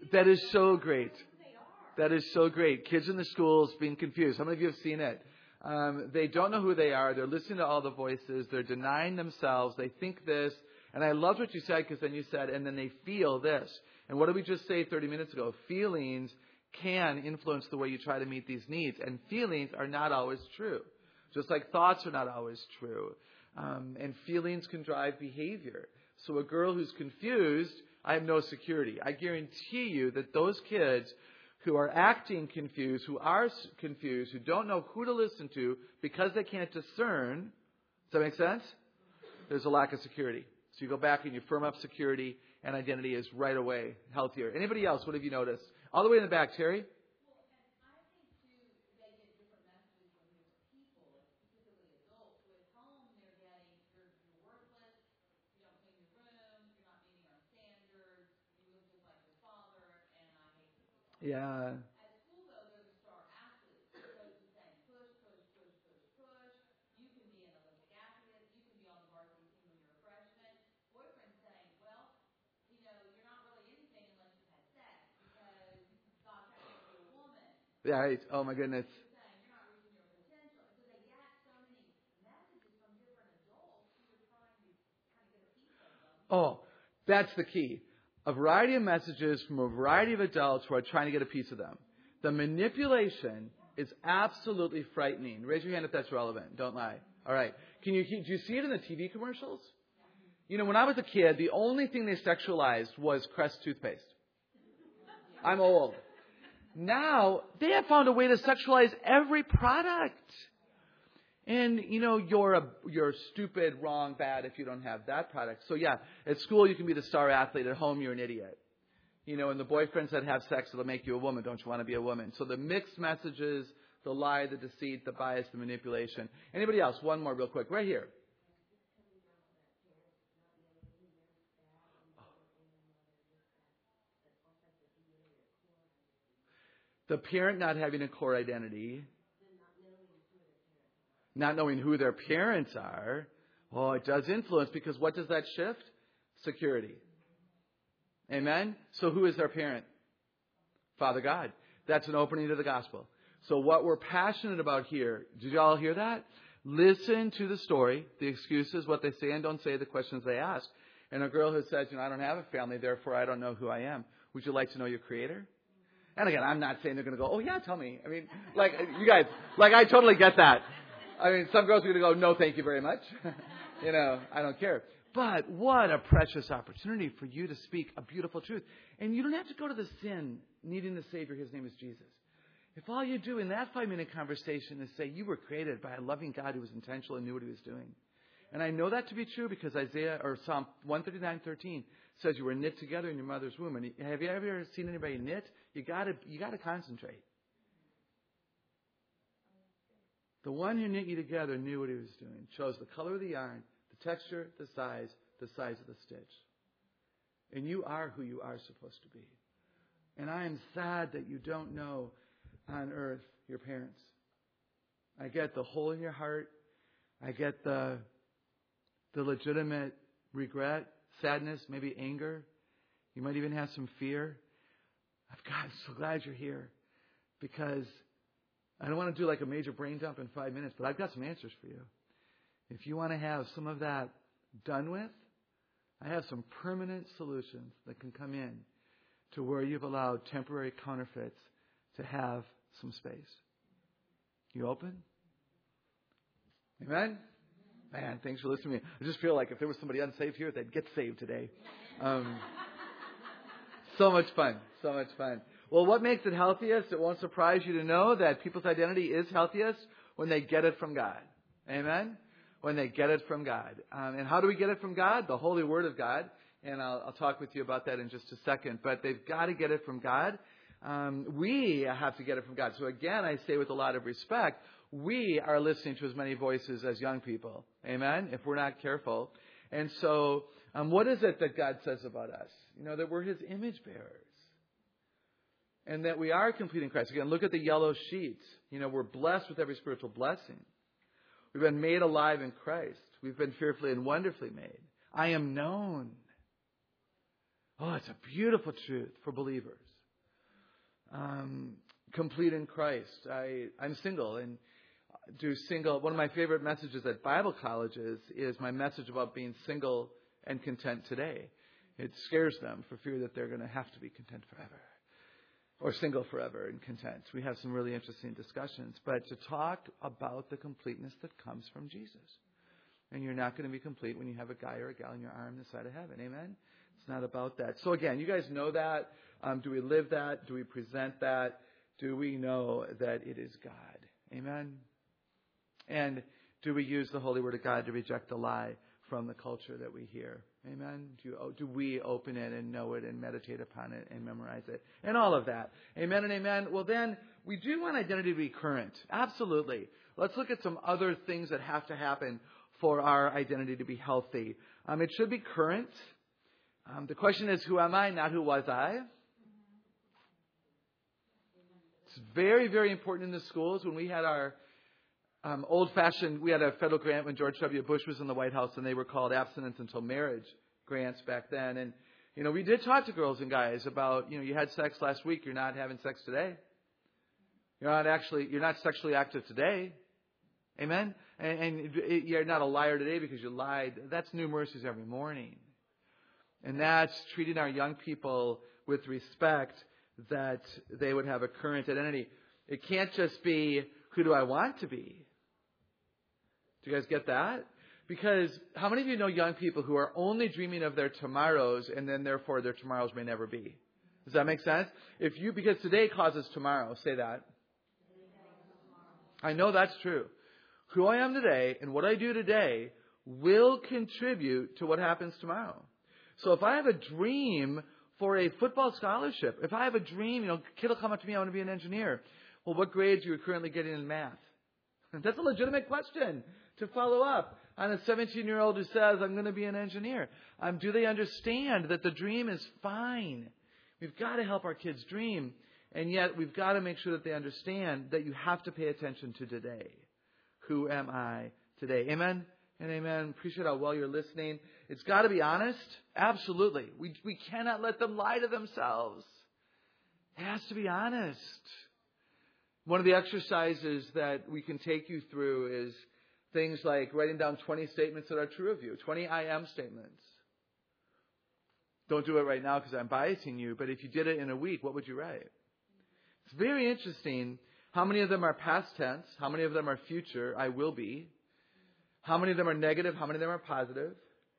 That is so great. That is so great. Kids in the schools being confused. How many of you have seen it? Um, they don't know who they are. They're listening to all the voices. They're denying themselves. They think this. And I loved what you said, because then you said, and then they feel this. And what did we just say thirty minutes ago? Feelings can influence the way you try to meet these needs. And feelings are not always true. Just like thoughts are not always true. Um, and feelings can drive behavior. So a girl who's confused, I have no security. I guarantee you that those kids who are acting confused, who are confused, who don't know who to listen to because they can't discern, does that make sense? There's a lack of security. So you go back and you firm up security, and identity is right away healthier. Anybody else? What have you noticed? All the way in the back, Terry? Yeah. At school, though, they're the star athletes. So it's just saying push, push, push, push, push. You can be an Olympic athlete. You can be on the varsity team when you're a freshman. Boyfriend's saying, well, you know, you're not really anything unless you've had sex, because God trying to make you a woman. Yeah, right. Oh, my goodness. You're saying you're not reaching your potential. So they get so many messages from different adults who are trying to kind of get a piece of them. Oh, that's the key. A variety of messages from a variety of adults who are trying to get a piece of them. The manipulation is absolutely frightening. Raise your hand if that's relevant. Don't lie. All right. Can you, do you see it in the T V commercials? You know, when I was a kid, the only thing they sexualized was Crest toothpaste. I'm old. Now, they have found a way to sexualize every product. And, you know, you're a, you're stupid, wrong, bad if you don't have that product. So, yeah, at school you can be the star athlete. At home you're an idiot. You know, and the boyfriends that have sex, it'll make you a woman. Don't you want to be a woman? So the mixed messages, the lie, the deceit, the bias, the manipulation. Anybody else? One more real quick. Right here. The parent not having a core identity. Not knowing who their parents are. Oh, it does influence, because what does that shift? Security. Amen? So who is their parent? Father God. That's an opening to the gospel. So what we're passionate about here, did you all hear that? Listen to the story, the excuses, what they say and don't say, the questions they ask. And a girl who says, you know, I don't have a family, therefore I don't know who I am. Would you like to know your Creator? And again, I'm not saying they're going to go, oh yeah, tell me. I mean, like, you guys, like, I totally get that. I mean, some girls are going to go, no, thank you very much. You know, I don't care. But what a precious opportunity for you to speak a beautiful truth. And you don't have to go to the sin needing the Savior. His name is Jesus. If all you do in that five-minute conversation is say you were created by a loving God who was intentional and knew what He was doing. And I know that to be true because Isaiah or Psalm one thirty-nine thirteen says you were knit together in your mother's womb. And have you ever seen anybody knit? You got to you got to concentrate. The one who knit you together knew what He was doing. Chose the color of the yarn, the texture, the size, the size of the stitch. And you are who you are supposed to be. And I am sad that you don't know on earth your parents. I get the hole in your heart. I get the the legitimate regret, sadness, maybe anger. You might even have some fear. I'm God, so glad you're here, because I don't want to do like a major brain dump in five minutes, but I've got some answers for you. If you want to have some of that done with, I have some permanent solutions that can come in to where you've allowed temporary counterfeits to have some space. You open? Amen? Man, thanks for listening to me. I just feel like if there was somebody unsaved here, they'd get saved today. Um, so much fun. So much fun. Well, what makes it healthiest? It won't surprise you to know that people's identity is healthiest when they get it from God. Amen? When they get it from God. Um, and how do we get it from God? The Holy Word of God. And I'll, I'll talk with you about that in just a second. But they've got to get it from God. Um, we have to get it from God. So again, I say with a lot of respect, we are listening to as many voices as young people. Amen? If we're not careful. And so, um, what is it that God says about us? You know, that we're His image bearers. And that we are complete in Christ. Again, look at the yellow sheets. You know, we're blessed with every spiritual blessing. We've been made alive in Christ. We've been fearfully and wonderfully made. I am known. Oh, it's a beautiful truth for believers. Um, complete in Christ. I, I'm single and do single. One of my favorite messages at Bible colleges is my message about being single and content today. It scares them for fear that they're going to have to be content forever or single forever and content. We have some really interesting discussions. But to talk about the completeness that comes from Jesus. And you're not going to be complete when you have a guy or a gal in your arm this side of heaven. Amen? It's not about that. So again, you guys know that. Um, do we live that? Do we present that? Do we know that it is God? Amen? And do we use the holy word of God to reject the lie from the culture that we hear? Amen? Do, you, do we open it and know it and meditate upon it and memorize it? And all of that. Amen and amen. Well then, we do want identity to be current. Absolutely. Let's look at some other things that have to happen for our identity to be healthy. Um, it should be current. Um, the question is, who am I, not who was I? It's very, very important in the schools. When we had our um, old-fashioned, we had a federal grant when George W. Bush was in the White House, and they were called abstinence until marriage grants back then. And, you know, we did talk to girls and guys about, you know, you had sex last week, you're not having sex today. You're not actually, you're not sexually active today. Amen? And, and you're not a liar today because you lied. That's new mercies every morning. And that's treating our young people with respect that they would have a current identity. It can't just be, who do I want to be? Do you guys get that? Because how many of you know young people who are only dreaming of their tomorrows and then therefore their tomorrows may never be? Does that make sense? If you, because today causes tomorrow. Say that. I know that's true. Who I am today and what I do today will contribute to what happens tomorrow. So if I have a dream for a football scholarship, if I have a dream, you know, kid will come up to me, I want to be an engineer. Well, what grades are you currently getting in math? That's a legitimate question to follow up on a seventeen-year-old who says, I'm going to be an engineer. Um, do they understand that the dream is fine? We've got to help our kids dream. And yet we've got to make sure that they understand that you have to pay attention to today. Who am I today? Amen and amen. Appreciate how well you're listening. It's got to be honest. Absolutely. We we cannot let them lie to themselves. It has to be honest. One of the exercises that we can take you through is things like writing down twenty statements that are true of you. twenty I am statements. Don't do it right now because I'm biasing you, but if you did it in a week, what would you write? It's very interesting. How many of them are past tense? How many of them are future? I will be. How many of them are negative? How many of them are positive?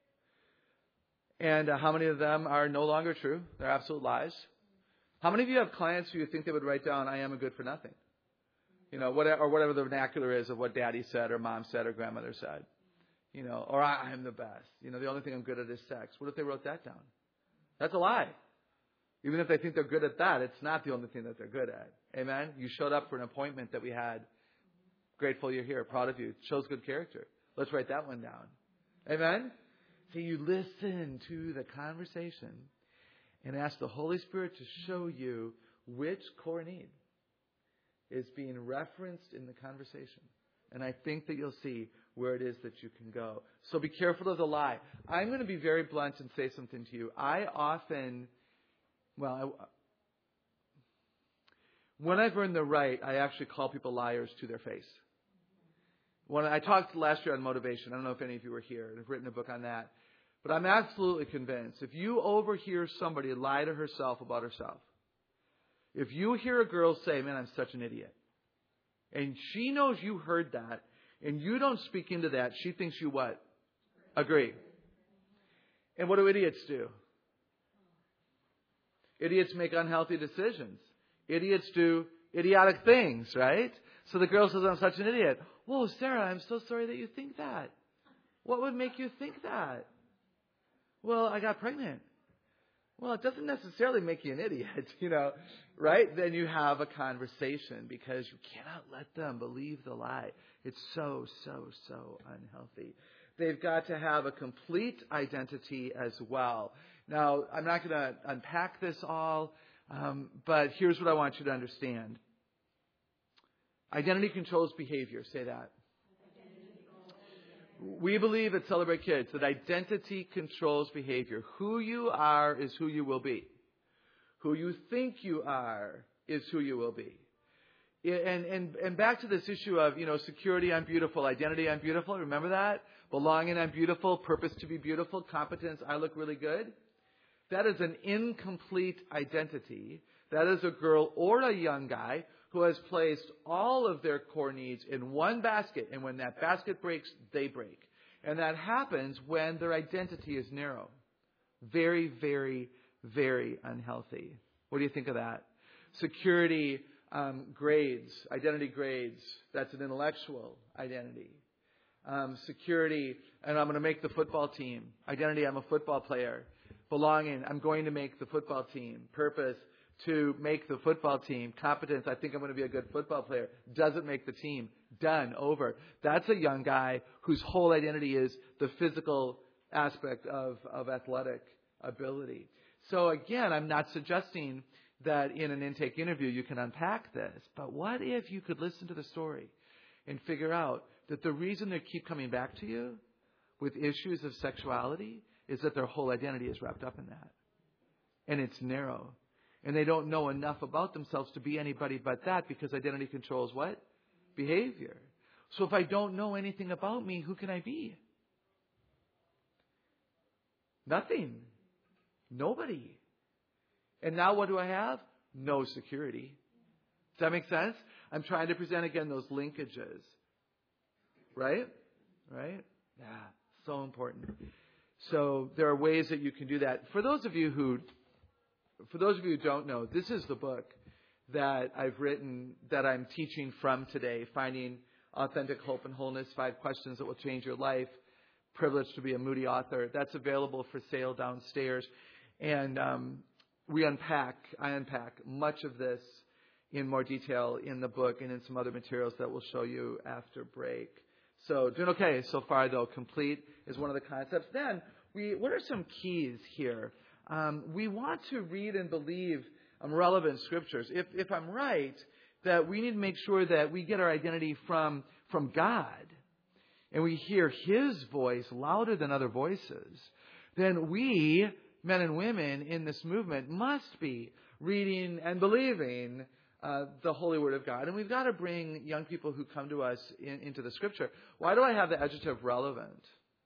And uh, how many of them are no longer true? They're absolute lies. How many of you have clients who you think they would write down, I am a good for nothing? You know, whatever, or whatever the vernacular is of what daddy said or mom said or grandmother said. You know, or I am the best. You know, the only thing I'm good at is sex. What if they wrote that down? That's a lie. Even if they think they're good at that, it's not the only thing that they're good at. Amen? You showed up for an appointment that we had. Grateful you're here. Proud of you. It shows good character. Let's write that one down. Amen? So you listen to the conversation and ask the Holy Spirit to show you which core need is being referenced in the conversation. And I think that you'll see where it is that you can go. So be careful of the lie. I'm going to be very blunt and say something to you. I often... Well, I, when I've earned the right, I actually call people liars to their face. When I talked last year on motivation, I don't know if any of you were here. I've written a book on that. But I'm absolutely convinced if you overhear somebody lie to herself about herself, if you hear a girl say, man, I'm such an idiot, and she knows you heard that, and you don't speak into that, she thinks you what? Agree. And what do idiots do? Idiots make unhealthy decisions. Idiots do idiotic things, right? So the girl says, I'm such an idiot. Whoa, Sarah, I'm so sorry that you think that. What would make you think that? Well, I got pregnant. Well, it doesn't necessarily make you an idiot, you know, right? Then you have a conversation because you cannot let them believe the lie. It's so, so, so unhealthy. They've got to have a complete identity as well. Now, I'm not going to unpack this all, um, but here's what I want you to understand. Identity controls behavior. Say that. We believe at Celebrate Kids that identity controls behavior. Who you are is who you will be. Who you think you are is who you will be. And, and, and back to this issue of, you know, security, I'm beautiful, identity, I'm beautiful. Remember that? Belonging, I'm beautiful, purpose to be beautiful, competence, I look really good. That is an incomplete identity. That is a girl or a young guy who has placed all of their core needs in one basket. And when that basket breaks, they break. And that happens when their identity is narrow. Very, very, very unhealthy. What do you think of that? Security, um, grades, identity grades. That's an intellectual identity. Um, security, and I'm going to make the football team. Identity, I'm a football player. Belonging, I'm going to make the football team. Purpose, to make the football team. Competence, I think I'm going to be a good football player. Doesn't make the team. Done. Over. That's a young guy whose whole identity is the physical aspect of, of athletic ability. So again, I'm not suggesting that in an intake interview you can unpack this. But what if you could listen to the story and figure out that the reason they keep coming back to you with issues of sexuality is that their whole identity is wrapped up in that. And it's narrow. And they don't know enough about themselves to be anybody but that, because identity controls what? Behavior. So if I don't know anything about me, who can I be? Nothing. Nobody. And now what do I have? No security. Does that make sense? I'm trying to present again those linkages. Right? Right? Yeah. So important. So there are ways that you can do that. For those of you who For those of you who don't know, this is the book that I've written that I'm teaching from today, Finding Authentic Hope and Wholeness, Five Questions That Will Change Your Life. Privileged to be a Moody author. That's available for sale downstairs. And um, we unpack, I unpack much of this in more detail in the book and in some other materials that we'll show you after break. So doing okay so far, though. Complete is one of the concepts. Then, we what are some keys here? Um, we want to read and believe um, relevant scriptures. If, if I'm right, that we need to make sure that we get our identity from, from God, and we hear His voice louder than other voices, then we, men and women in this movement, must be reading and believing uh, the Holy Word of God. And we've got to bring young people who come to us in, into the Scripture. Why do I have the adjective relevant?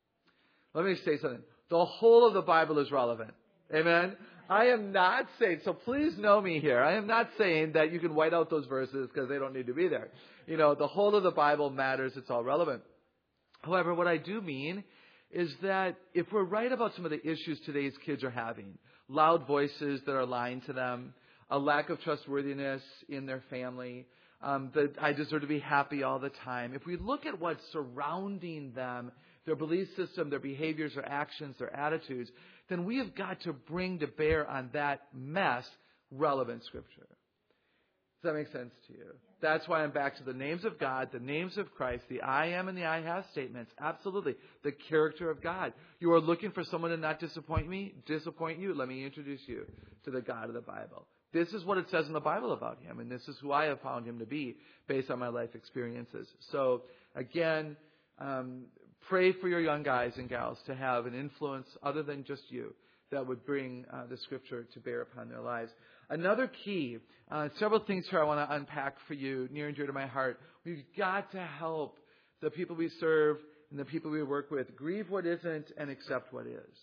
Let me say something. The whole of the Bible is relevant. Amen? I am not saying, so please know me here, I am not saying that you can white out those verses because they don't need to be there. You know, the whole of the Bible matters. It's all relevant. However, what I do mean is that if we're right about some of the issues today's kids are having, loud voices that are lying to them, a lack of trustworthiness in their family, um, that I deserve to be happy all the time. If we look at what's surrounding them, their belief system, their behaviors, their actions, their attitudes, then we have got to bring to bear on that mess relevant Scripture. Does that make sense to you? That's why I'm back to the names of God, the names of Christ, the I am and the I have statements. Absolutely. The character of God. You are looking for someone to not disappoint me? Disappoint you? Let me introduce you to the God of the Bible. This is what it says in the Bible about Him, and this is who I have found Him to be based on my life experiences. So, again, um, pray for your young guys and gals to have an influence other than just you that would bring uh, the Scripture to bear upon their lives. Another key, uh, several things here I want to unpack for you, near and dear to my heart. We've got to help the people we serve and the people we work with grieve what isn't and accept what is.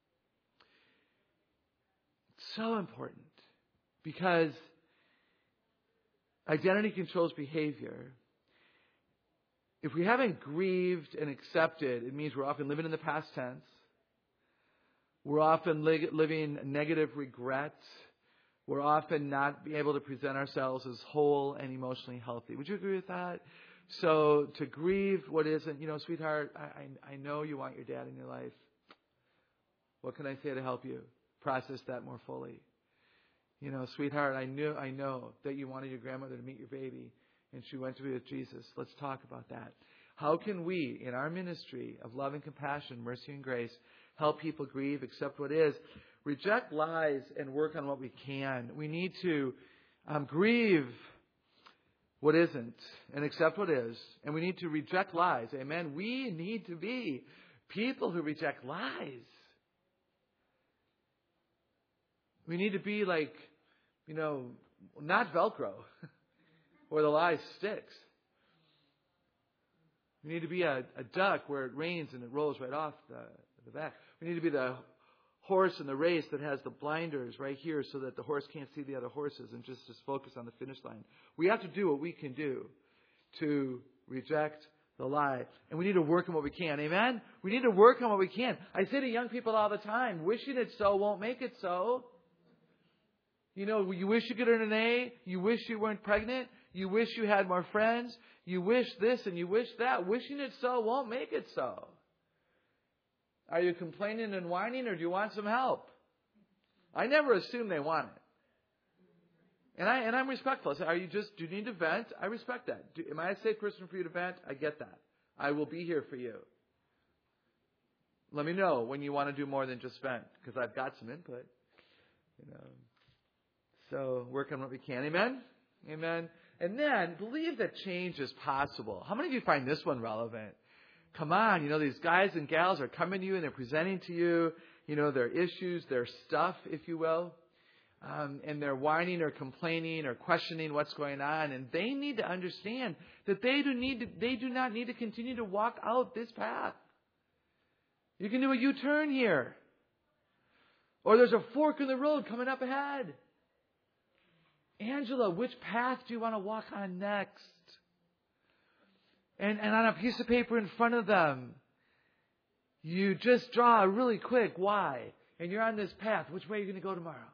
It's so important because identity controls behavior. If we haven't grieved and accepted, it means we're often living in the past tense. We're often li- living negative regret. We're often not being able to present ourselves as whole and emotionally healthy. Would you agree with that? So to grieve what isn't, you know, sweetheart, I, I, I know you want your dad in your life. What can I say to help you process that more fully? You know, sweetheart, I knew, I know that you wanted your grandmother to meet your baby, and she went to be with Jesus. Let's talk about that. How can we, in our ministry of love and compassion, mercy and grace, help people grieve, accept what is, reject lies, and work on what we can? We need to um, grieve what isn't and accept what is. And we need to reject lies. Amen. We need to be people who reject lies. We need to be like, you know, not Velcro where the lie sticks. We need to be a, a duck where it rains and it rolls right off the, the back. We need to be the horse in the race that has the blinders right here so that the horse can't see the other horses and just, just focus on the finish line. We have to do what we can do to reject the lie. And we need to work on what we can. Amen? We need to work on what we can. I say to young people all the time, wishing it so won't make it so. You know, you wish you could earn an A. You wish you weren't pregnant. You wish you had more friends. You wish this and you wish that. Wishing it so won't make it so. Are you complaining and whining, or do you want some help? I never assume they want it. And, I, and I'm respectful. I say, are you just, do you need to vent? I respect that. Do, am I a safe person for you to vent? I get that. I will be here for you. Let me know when you want to do more than just vent, because I've got some input. You know. So work on what we can. Amen? Amen. And then believe that change is possible. How many of you find this one relevant? Come on, you know, these guys and gals are coming to you and they're presenting to you, you know, their issues, their stuff, if you will. Um, and they're whining or complaining or questioning what's going on. And they need to understand that they do need to, they do not need to continue to walk out this path. You can do a U-turn here. Or there's a fork in the road coming up ahead. Angela, which path do you want to walk on next? And, and on a piece of paper in front of them, you just draw a really quick why. And you're on this path. Which way are you going to go tomorrow?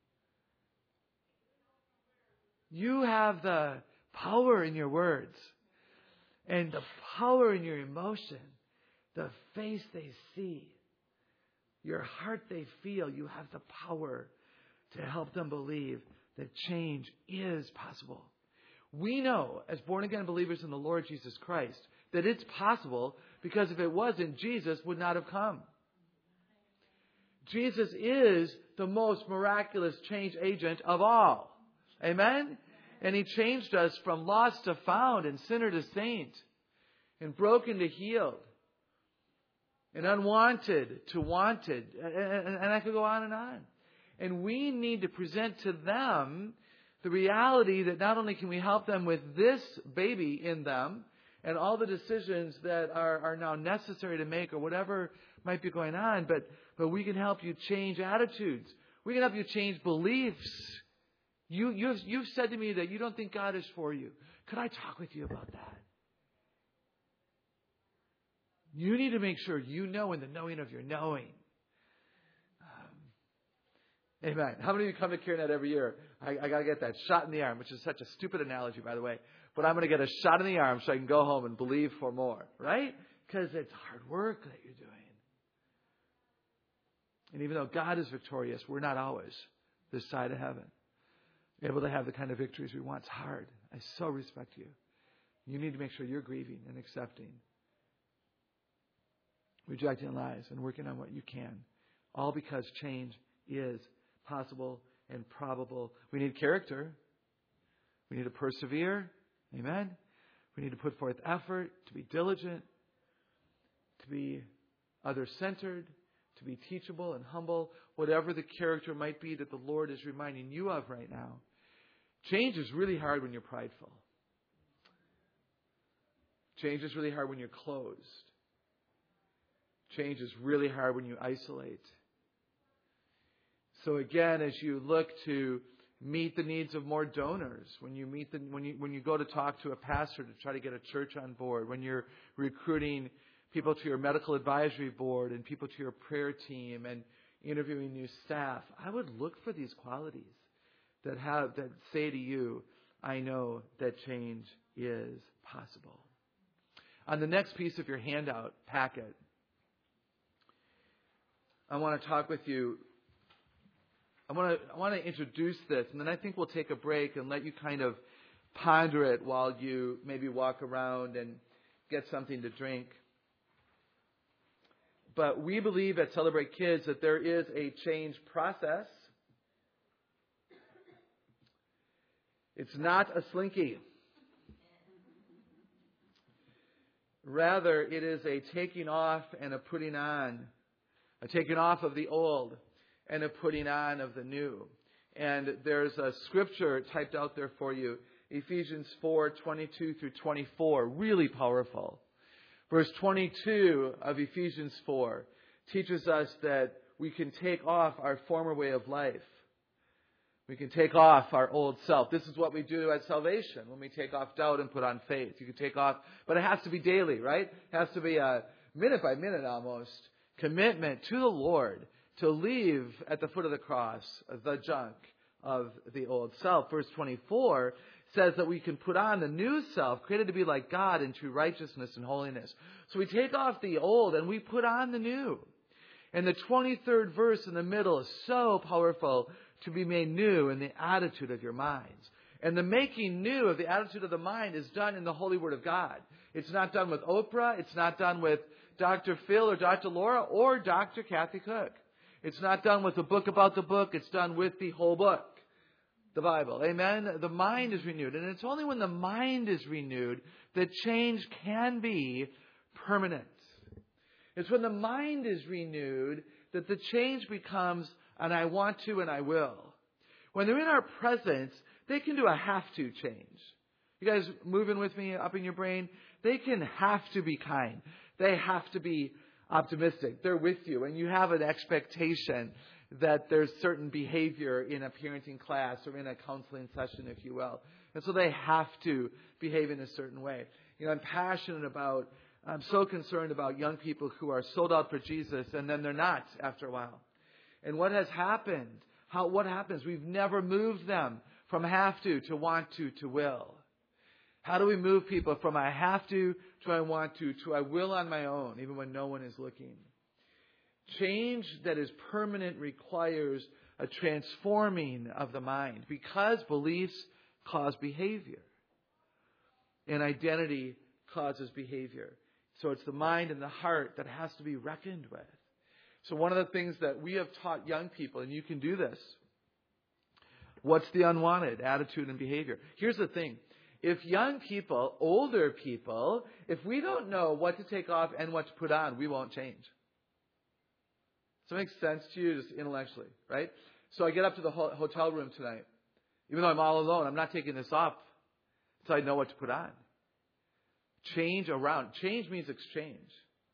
You have the power in your words. And the power in your emotion. The face they see. Your heart they feel. You have the power to help them believe that change is possible. We know, as born-again believers in the Lord Jesus Christ, that it's possible, because if it wasn't, Jesus would not have come. Jesus is the most miraculous change agent of all. Amen? And He changed us from lost to found and sinner to saint and broken to healed and unwanted to wanted. And I could go on and on. And we need to present to them the reality that not only can we help them with this baby in them and all the decisions that are, are now necessary to make or whatever might be going on, but, but we can help you change attitudes. We can help you change beliefs. You, you've, you've said to me that you don't think God is for you. Could I talk with you about that? You need to make sure you know in the knowing of your knowing. Amen. How many of you come to CareNet every year? I, I got to get that shot in the arm, which is such a stupid analogy, by the way. But I'm going to get a shot in the arm so I can go home and believe for more, right? Because it's hard work that you're doing. And even though God is victorious, we're not always this side of heaven able to have the kind of victories we want. It's hard. I so respect you. You need to make sure you're grieving and accepting, rejecting lies, and working on what you can. All because change is possible and probable. We need character. We need to persevere. Amen. We need to put forth effort, to be diligent, to be other-centered, to be teachable and humble, whatever the character might be that the Lord is reminding you of right now. Change is really hard when you're prideful. Change is really hard when you're closed. Change is really hard when you isolate. So again, as you look to meet the needs of more donors, when you meet the, when you when you go to talk to a pastor to try to get a church on board, when you're recruiting people to your medical advisory board and people to your prayer team and interviewing new staff, I would look for these qualities that have that say to you, I know that change is possible. On the next piece of your handout packet, I want to talk with you. I want to I want to introduce this, and then I think we'll take a break and let you kind of ponder it while you maybe walk around and get something to drink. But we believe at Celebrate Kids that there is a change process. It's not a slinky. Rather, it is a taking off and a putting on. A taking off of the old and a putting on of the new. And there's a scripture typed out there for you. Ephesians four, twenty-two through twenty-four. Really powerful. Verse twenty-two of Ephesians four teaches us that we can take off our former way of life. We can take off our old self. This is what we do at salvation when we take off doubt and put on faith. You can take off, but it has to be daily, right? It has to be a minute by minute almost commitment to the Lord to leave at the foot of the cross the junk of the old self. Verse twenty-four says that we can put on the new self, created to be like God in true righteousness and holiness. So we take off the old and we put on the new. And the twenty-third verse in the middle is so powerful. To be made new in the attitude of your minds. And the making new of the attitude of the mind is done in the Holy Word of God. It's not done with Oprah. It's not done with Doctor Phil or Doctor Laura or Doctor Kathy Cook. It's not done with a book about the book. It's done with the whole book, the Bible. Amen? The mind is renewed. And it's only when the mind is renewed that change can be permanent. It's when the mind is renewed that the change becomes and I want to and I will. When they're in our presence, they can do a have to change. You guys moving with me up in your brain? They can have to be kind. They have to be optimistic. They're with you. And you have an expectation that there's certain behavior in a parenting class or in a counseling session, if you will. And so they have to behave in a certain way. You know, I'm passionate about, I'm so concerned about young people who are sold out for Jesus and then they're not after a while. And what has happened? How, what happens? We've never moved them from have to to want to to will. How do we move people from I have to to I want to to I will on my own, even when no one is looking? Change that is permanent requires a transforming of the mind because beliefs cause behavior. And identity causes behavior. So it's the mind and the heart that has to be reckoned with. So one of the things that we have taught young people, and you can do this, what's the unwanted attitude and behavior? Here's the thing. If young people, older people, if we don't know what to take off and what to put on, we won't change. Does that make sense to you just intellectually, right? So I get up to the hotel room tonight. Even though I'm all alone, I'm not taking this off until I know what to put on. Change around. Change means exchange.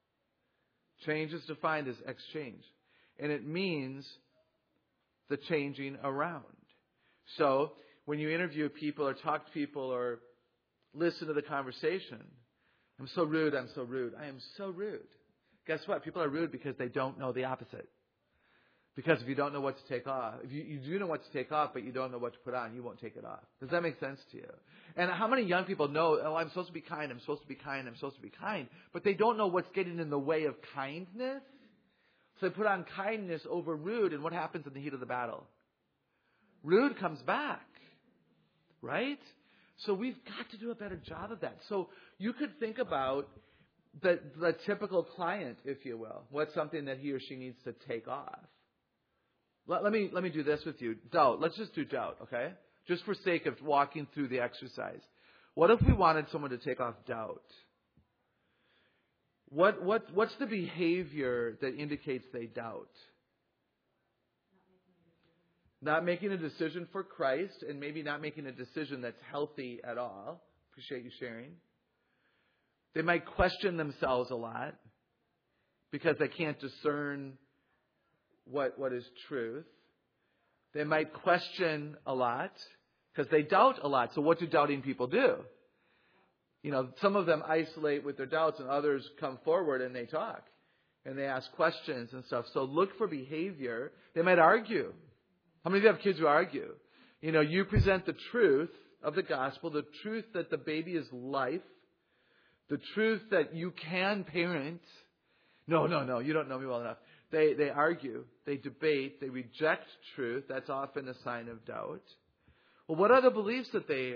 Change is defined as exchange. And it means the changing around. So, when you interview people or talk to people or listen to the conversation, I'm so rude, I'm so rude. I am so rude. Guess what? People are rude because they don't know the opposite. Because if you don't know what to take off, if you, you do know what to take off, but you don't know what to put on, you won't take it off. Does that make sense to you? And how many young people know, oh, I'm supposed to be kind, I'm supposed to be kind, I'm supposed to be kind, but they don't know what's getting in the way of kindness? So they put on kindness over rude, and what happens in the heat of the battle? Rude comes back, right? So we've got to do a better job of that. So you could think about the, the typical client, if you will. What's something that he or she needs to take off? Let, let me let me do this with you. Doubt. Let's just do doubt, okay? Just for sake of walking through the exercise. What if we wanted someone to take off doubt? What what what's the behavior that indicates they doubt? Not making a decision for Christ, and maybe not making a decision that's healthy at all. Appreciate you sharing. They might question themselves a lot because they can't discern what what is truth. They might question a lot because they doubt a lot. So what do doubting people do? You know, some of them isolate with their doubts and others come forward and they talk and they ask questions and stuff. So look for behavior. They might argue. How many of you have kids who argue? You know, you present the truth of the gospel, the truth that the baby is life, the truth that you can parent. No, no, no, you don't know me well enough. They they argue, they debate, they reject truth. That's often a sign of doubt. Well, what are the beliefs that they,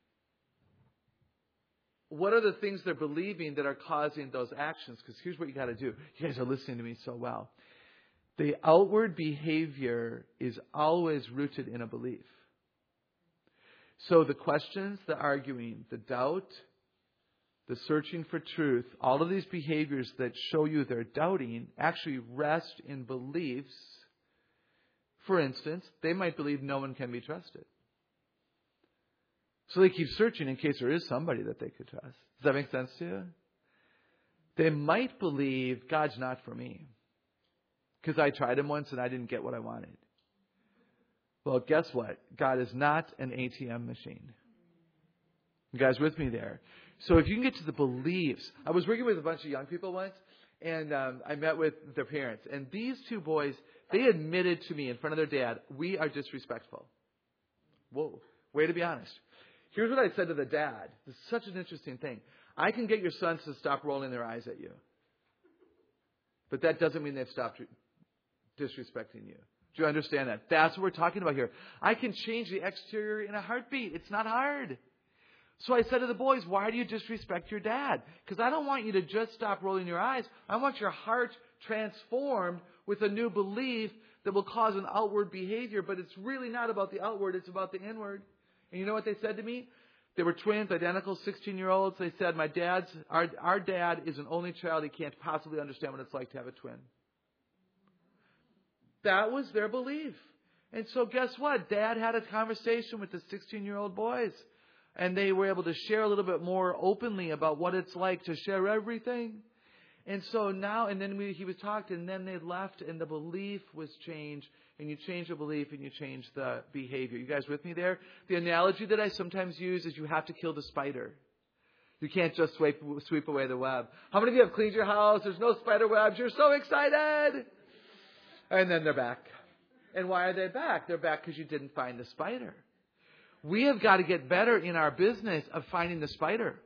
what are the things they're believing that are causing those actions? Because here's what you got to do. You guys are listening to me so well. The outward behavior is always rooted in a belief. So the questions, the arguing, the doubt, the searching for truth, all of these behaviors that show you they're doubting actually rest in beliefs. For instance, they might believe no one can be trusted. So they keep searching in case there is somebody that they could trust. Does that make sense to you? They might believe God's not for me because I tried him once and I didn't get what I wanted. Well, guess what? God is not an A T M machine. You guys with me there? So if you can get to the beliefs. I was working with a bunch of young people once, and um, I met with their parents. And these two boys, they admitted to me in front of their dad, we are disrespectful. Whoa, way to be honest. Here's what I said to the dad. This is such an interesting thing. I can get your sons to stop rolling their eyes at you. But that doesn't mean they've stopped disrespecting you. Do you understand that? That's what we're talking about here. I can change the exterior in a heartbeat. It's not hard. So I said to the boys, why do you disrespect your dad? Because I don't want you to just stop rolling your eyes. I want your heart transformed with a new belief that will cause an outward behavior. But it's really not about the outward. It's about the inward. And you know what they said to me? They were twins, identical, sixteen-year-olds. They said, my dad's, our, our dad is an only child. He can't possibly understand what it's like to have a twin. That was their belief. And so guess what? Dad had a conversation with the sixteen-year-old boys. And they were able to share a little bit more openly about what it's like to share everything. And so now, and then we, he was talked, and then they left, and the belief was changed. And you change the belief, and you change the behavior. You guys with me there? The analogy that I sometimes use is you have to kill the spider. You can't just sweep, sweep away the web. How many of you have cleaned your house? There's no spider webs. You're so excited. And then they're back. And why are they back? They're back because you didn't find the spider. We have got to get better in our business of finding the spider.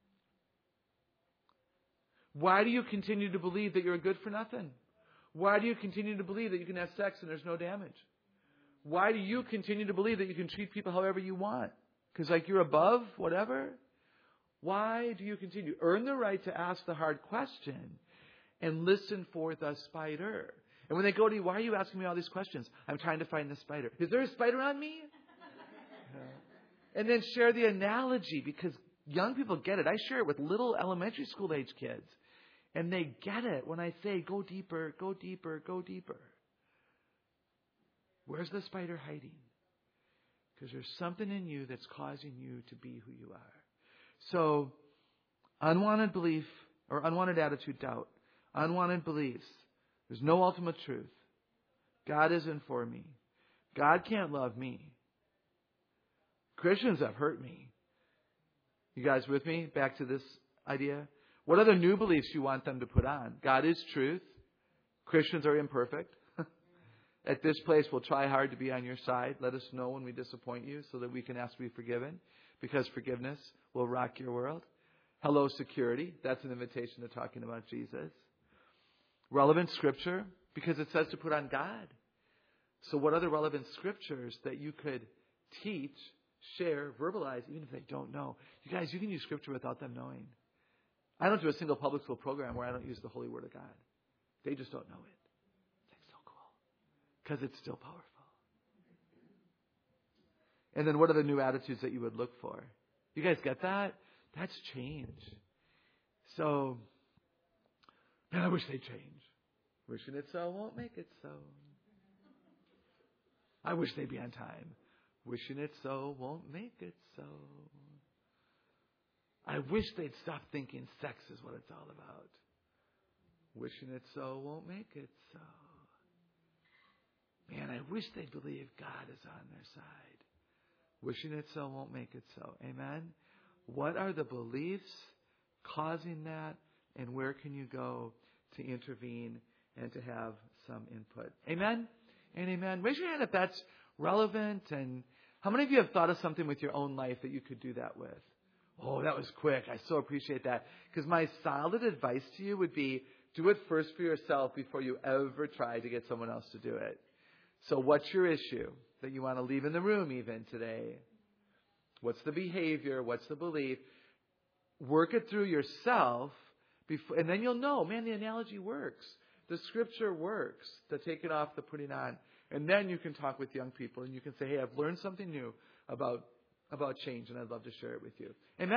Why do you continue to believe that you're good for nothing? Why do you continue to believe that you can have sex and there's no damage? Why do you continue to believe that you can treat people however you want? Because like you're above whatever? Why do you continue? Earn the right to ask the hard question and listen for the spider. And when they go to you, why are you asking me all these questions? I'm trying to find the spider. Is there a spider on me? And then share the analogy, because young people get it. I share it with little elementary school age kids. And they get it when I say, go deeper, go deeper, go deeper. Where's the spider hiding? Because there's something in you that's causing you to be who you are. So, unwanted belief or unwanted attitude, doubt. Unwanted beliefs. There's no ultimate truth. God isn't for me. God can't love me. Christians have hurt me. You guys with me? Back to this idea. What other new beliefs you want them to put on? God is truth. Christians are imperfect. At this place, we'll try hard to be on your side. Let us know when we disappoint you so that we can ask to be forgiven, because forgiveness will rock your world. Hello, security. That's an invitation to talking about Jesus. Relevant scripture, because it says to put on God. So what other relevant scriptures that you could teach, share, verbalize, even if they don't know? You guys, you can use scripture without them knowing. I don't do a single public school program where I don't use the Holy Word of God. They just don't know it. That's so cool. Because it's still powerful. And then what are the new attitudes that you would look for? You guys get that? That's change. So, man, I wish they'd change. Wishing it so won't make it so. I wish they'd be on time. Wishing it so won't make it so. I wish they'd stop thinking sex is what it's all about. Wishing it so won't make it so. Man, I wish they'd believe God is on their side. Wishing it so won't make it so. Amen? What are the beliefs causing that? And where can you go to intervene and to have some input? Amen? And amen. Raise your hand if that's relevant. And how many of you have thought of something with your own life that you could do that with? Oh, that was quick. I so appreciate that. Because my solid advice to you would be, do it first for yourself before you ever try to get someone else to do it. So what's your issue that you want to leave in the room even today? What's the behavior? What's the belief? Work it through yourself, before, and then you'll know, man, the analogy works. The scripture works to take it off the putting on. And then you can talk with young people and you can say, hey, I've learned something new about about change, and I'd love to share it with you. Amen?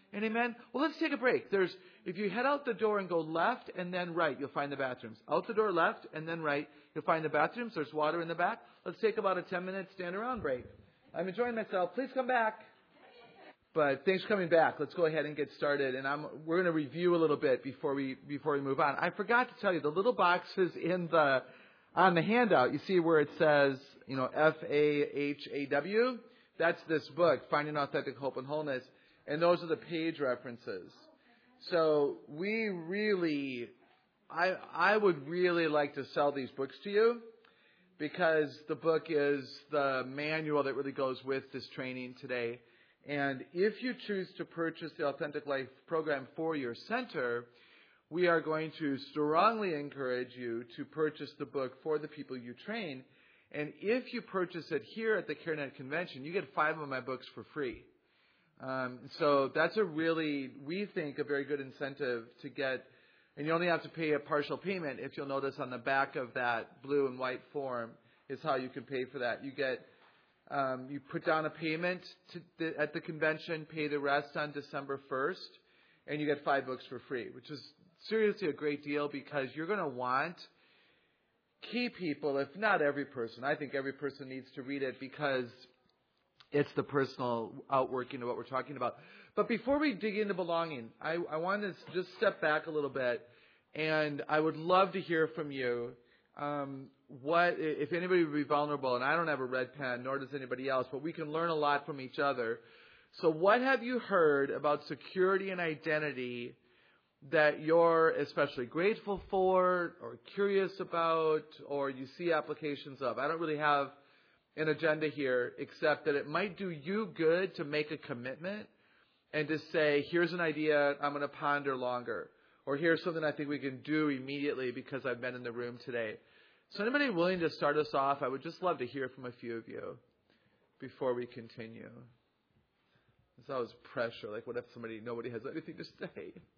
And amen? Well, let's take a break. There's, if you head out the door and go left and then right, you'll find the bathrooms. Out the door left and then right, you'll find the bathrooms. There's water in the back. Let's take about a ten minute stand around break. I'm enjoying myself. Please come back. But thanks for coming back. Let's go ahead and get started. And I'm, we're going to review a little bit before we, before we move on. I forgot to tell you, the little boxes in the, on the handout, you see where it says, you know, F A H A W? That's this book, Finding Authentic Hope and Wholeness. And those are the page references. So we really, I I would really like to sell these books to you because the book is the manual that really goes with this training today. And if you choose to purchase the Authentic Life program for your center, we are going to strongly encourage you to purchase the book for the people you train. And if you purchase it here at the CareNet convention, you get five of my books for free. Um, so that's a really, we think, a very good incentive to get, and you only have to pay a partial payment. If you'll notice on the back of that blue and white form is how you can pay for that. You get, um, you put down a payment to the, at the convention, pay the rest on December first, and you get five books for free, which is seriously a great deal because you're going to want key people, if not every person. I think every person needs to read it because it's the personal outworking of what we're talking about. But before we dig into belonging, I, I want to just step back a little bit, and I would love to hear from you. Um, what if anybody would be vulnerable? And I don't have a red pen, nor does anybody else, but we can learn a lot from each other. So, what have you heard about security and identity that you're especially grateful for, or curious about, or you see applications of? I don't really have an agenda here, except that it might do you good to make a commitment and to say, here's an idea I'm going to ponder longer, or here's something I think we can do immediately because I've been in the room today. So anybody willing to start us off? I would just love to hear from a few of you before we continue. There's always pressure, like what if somebody, nobody has anything to say?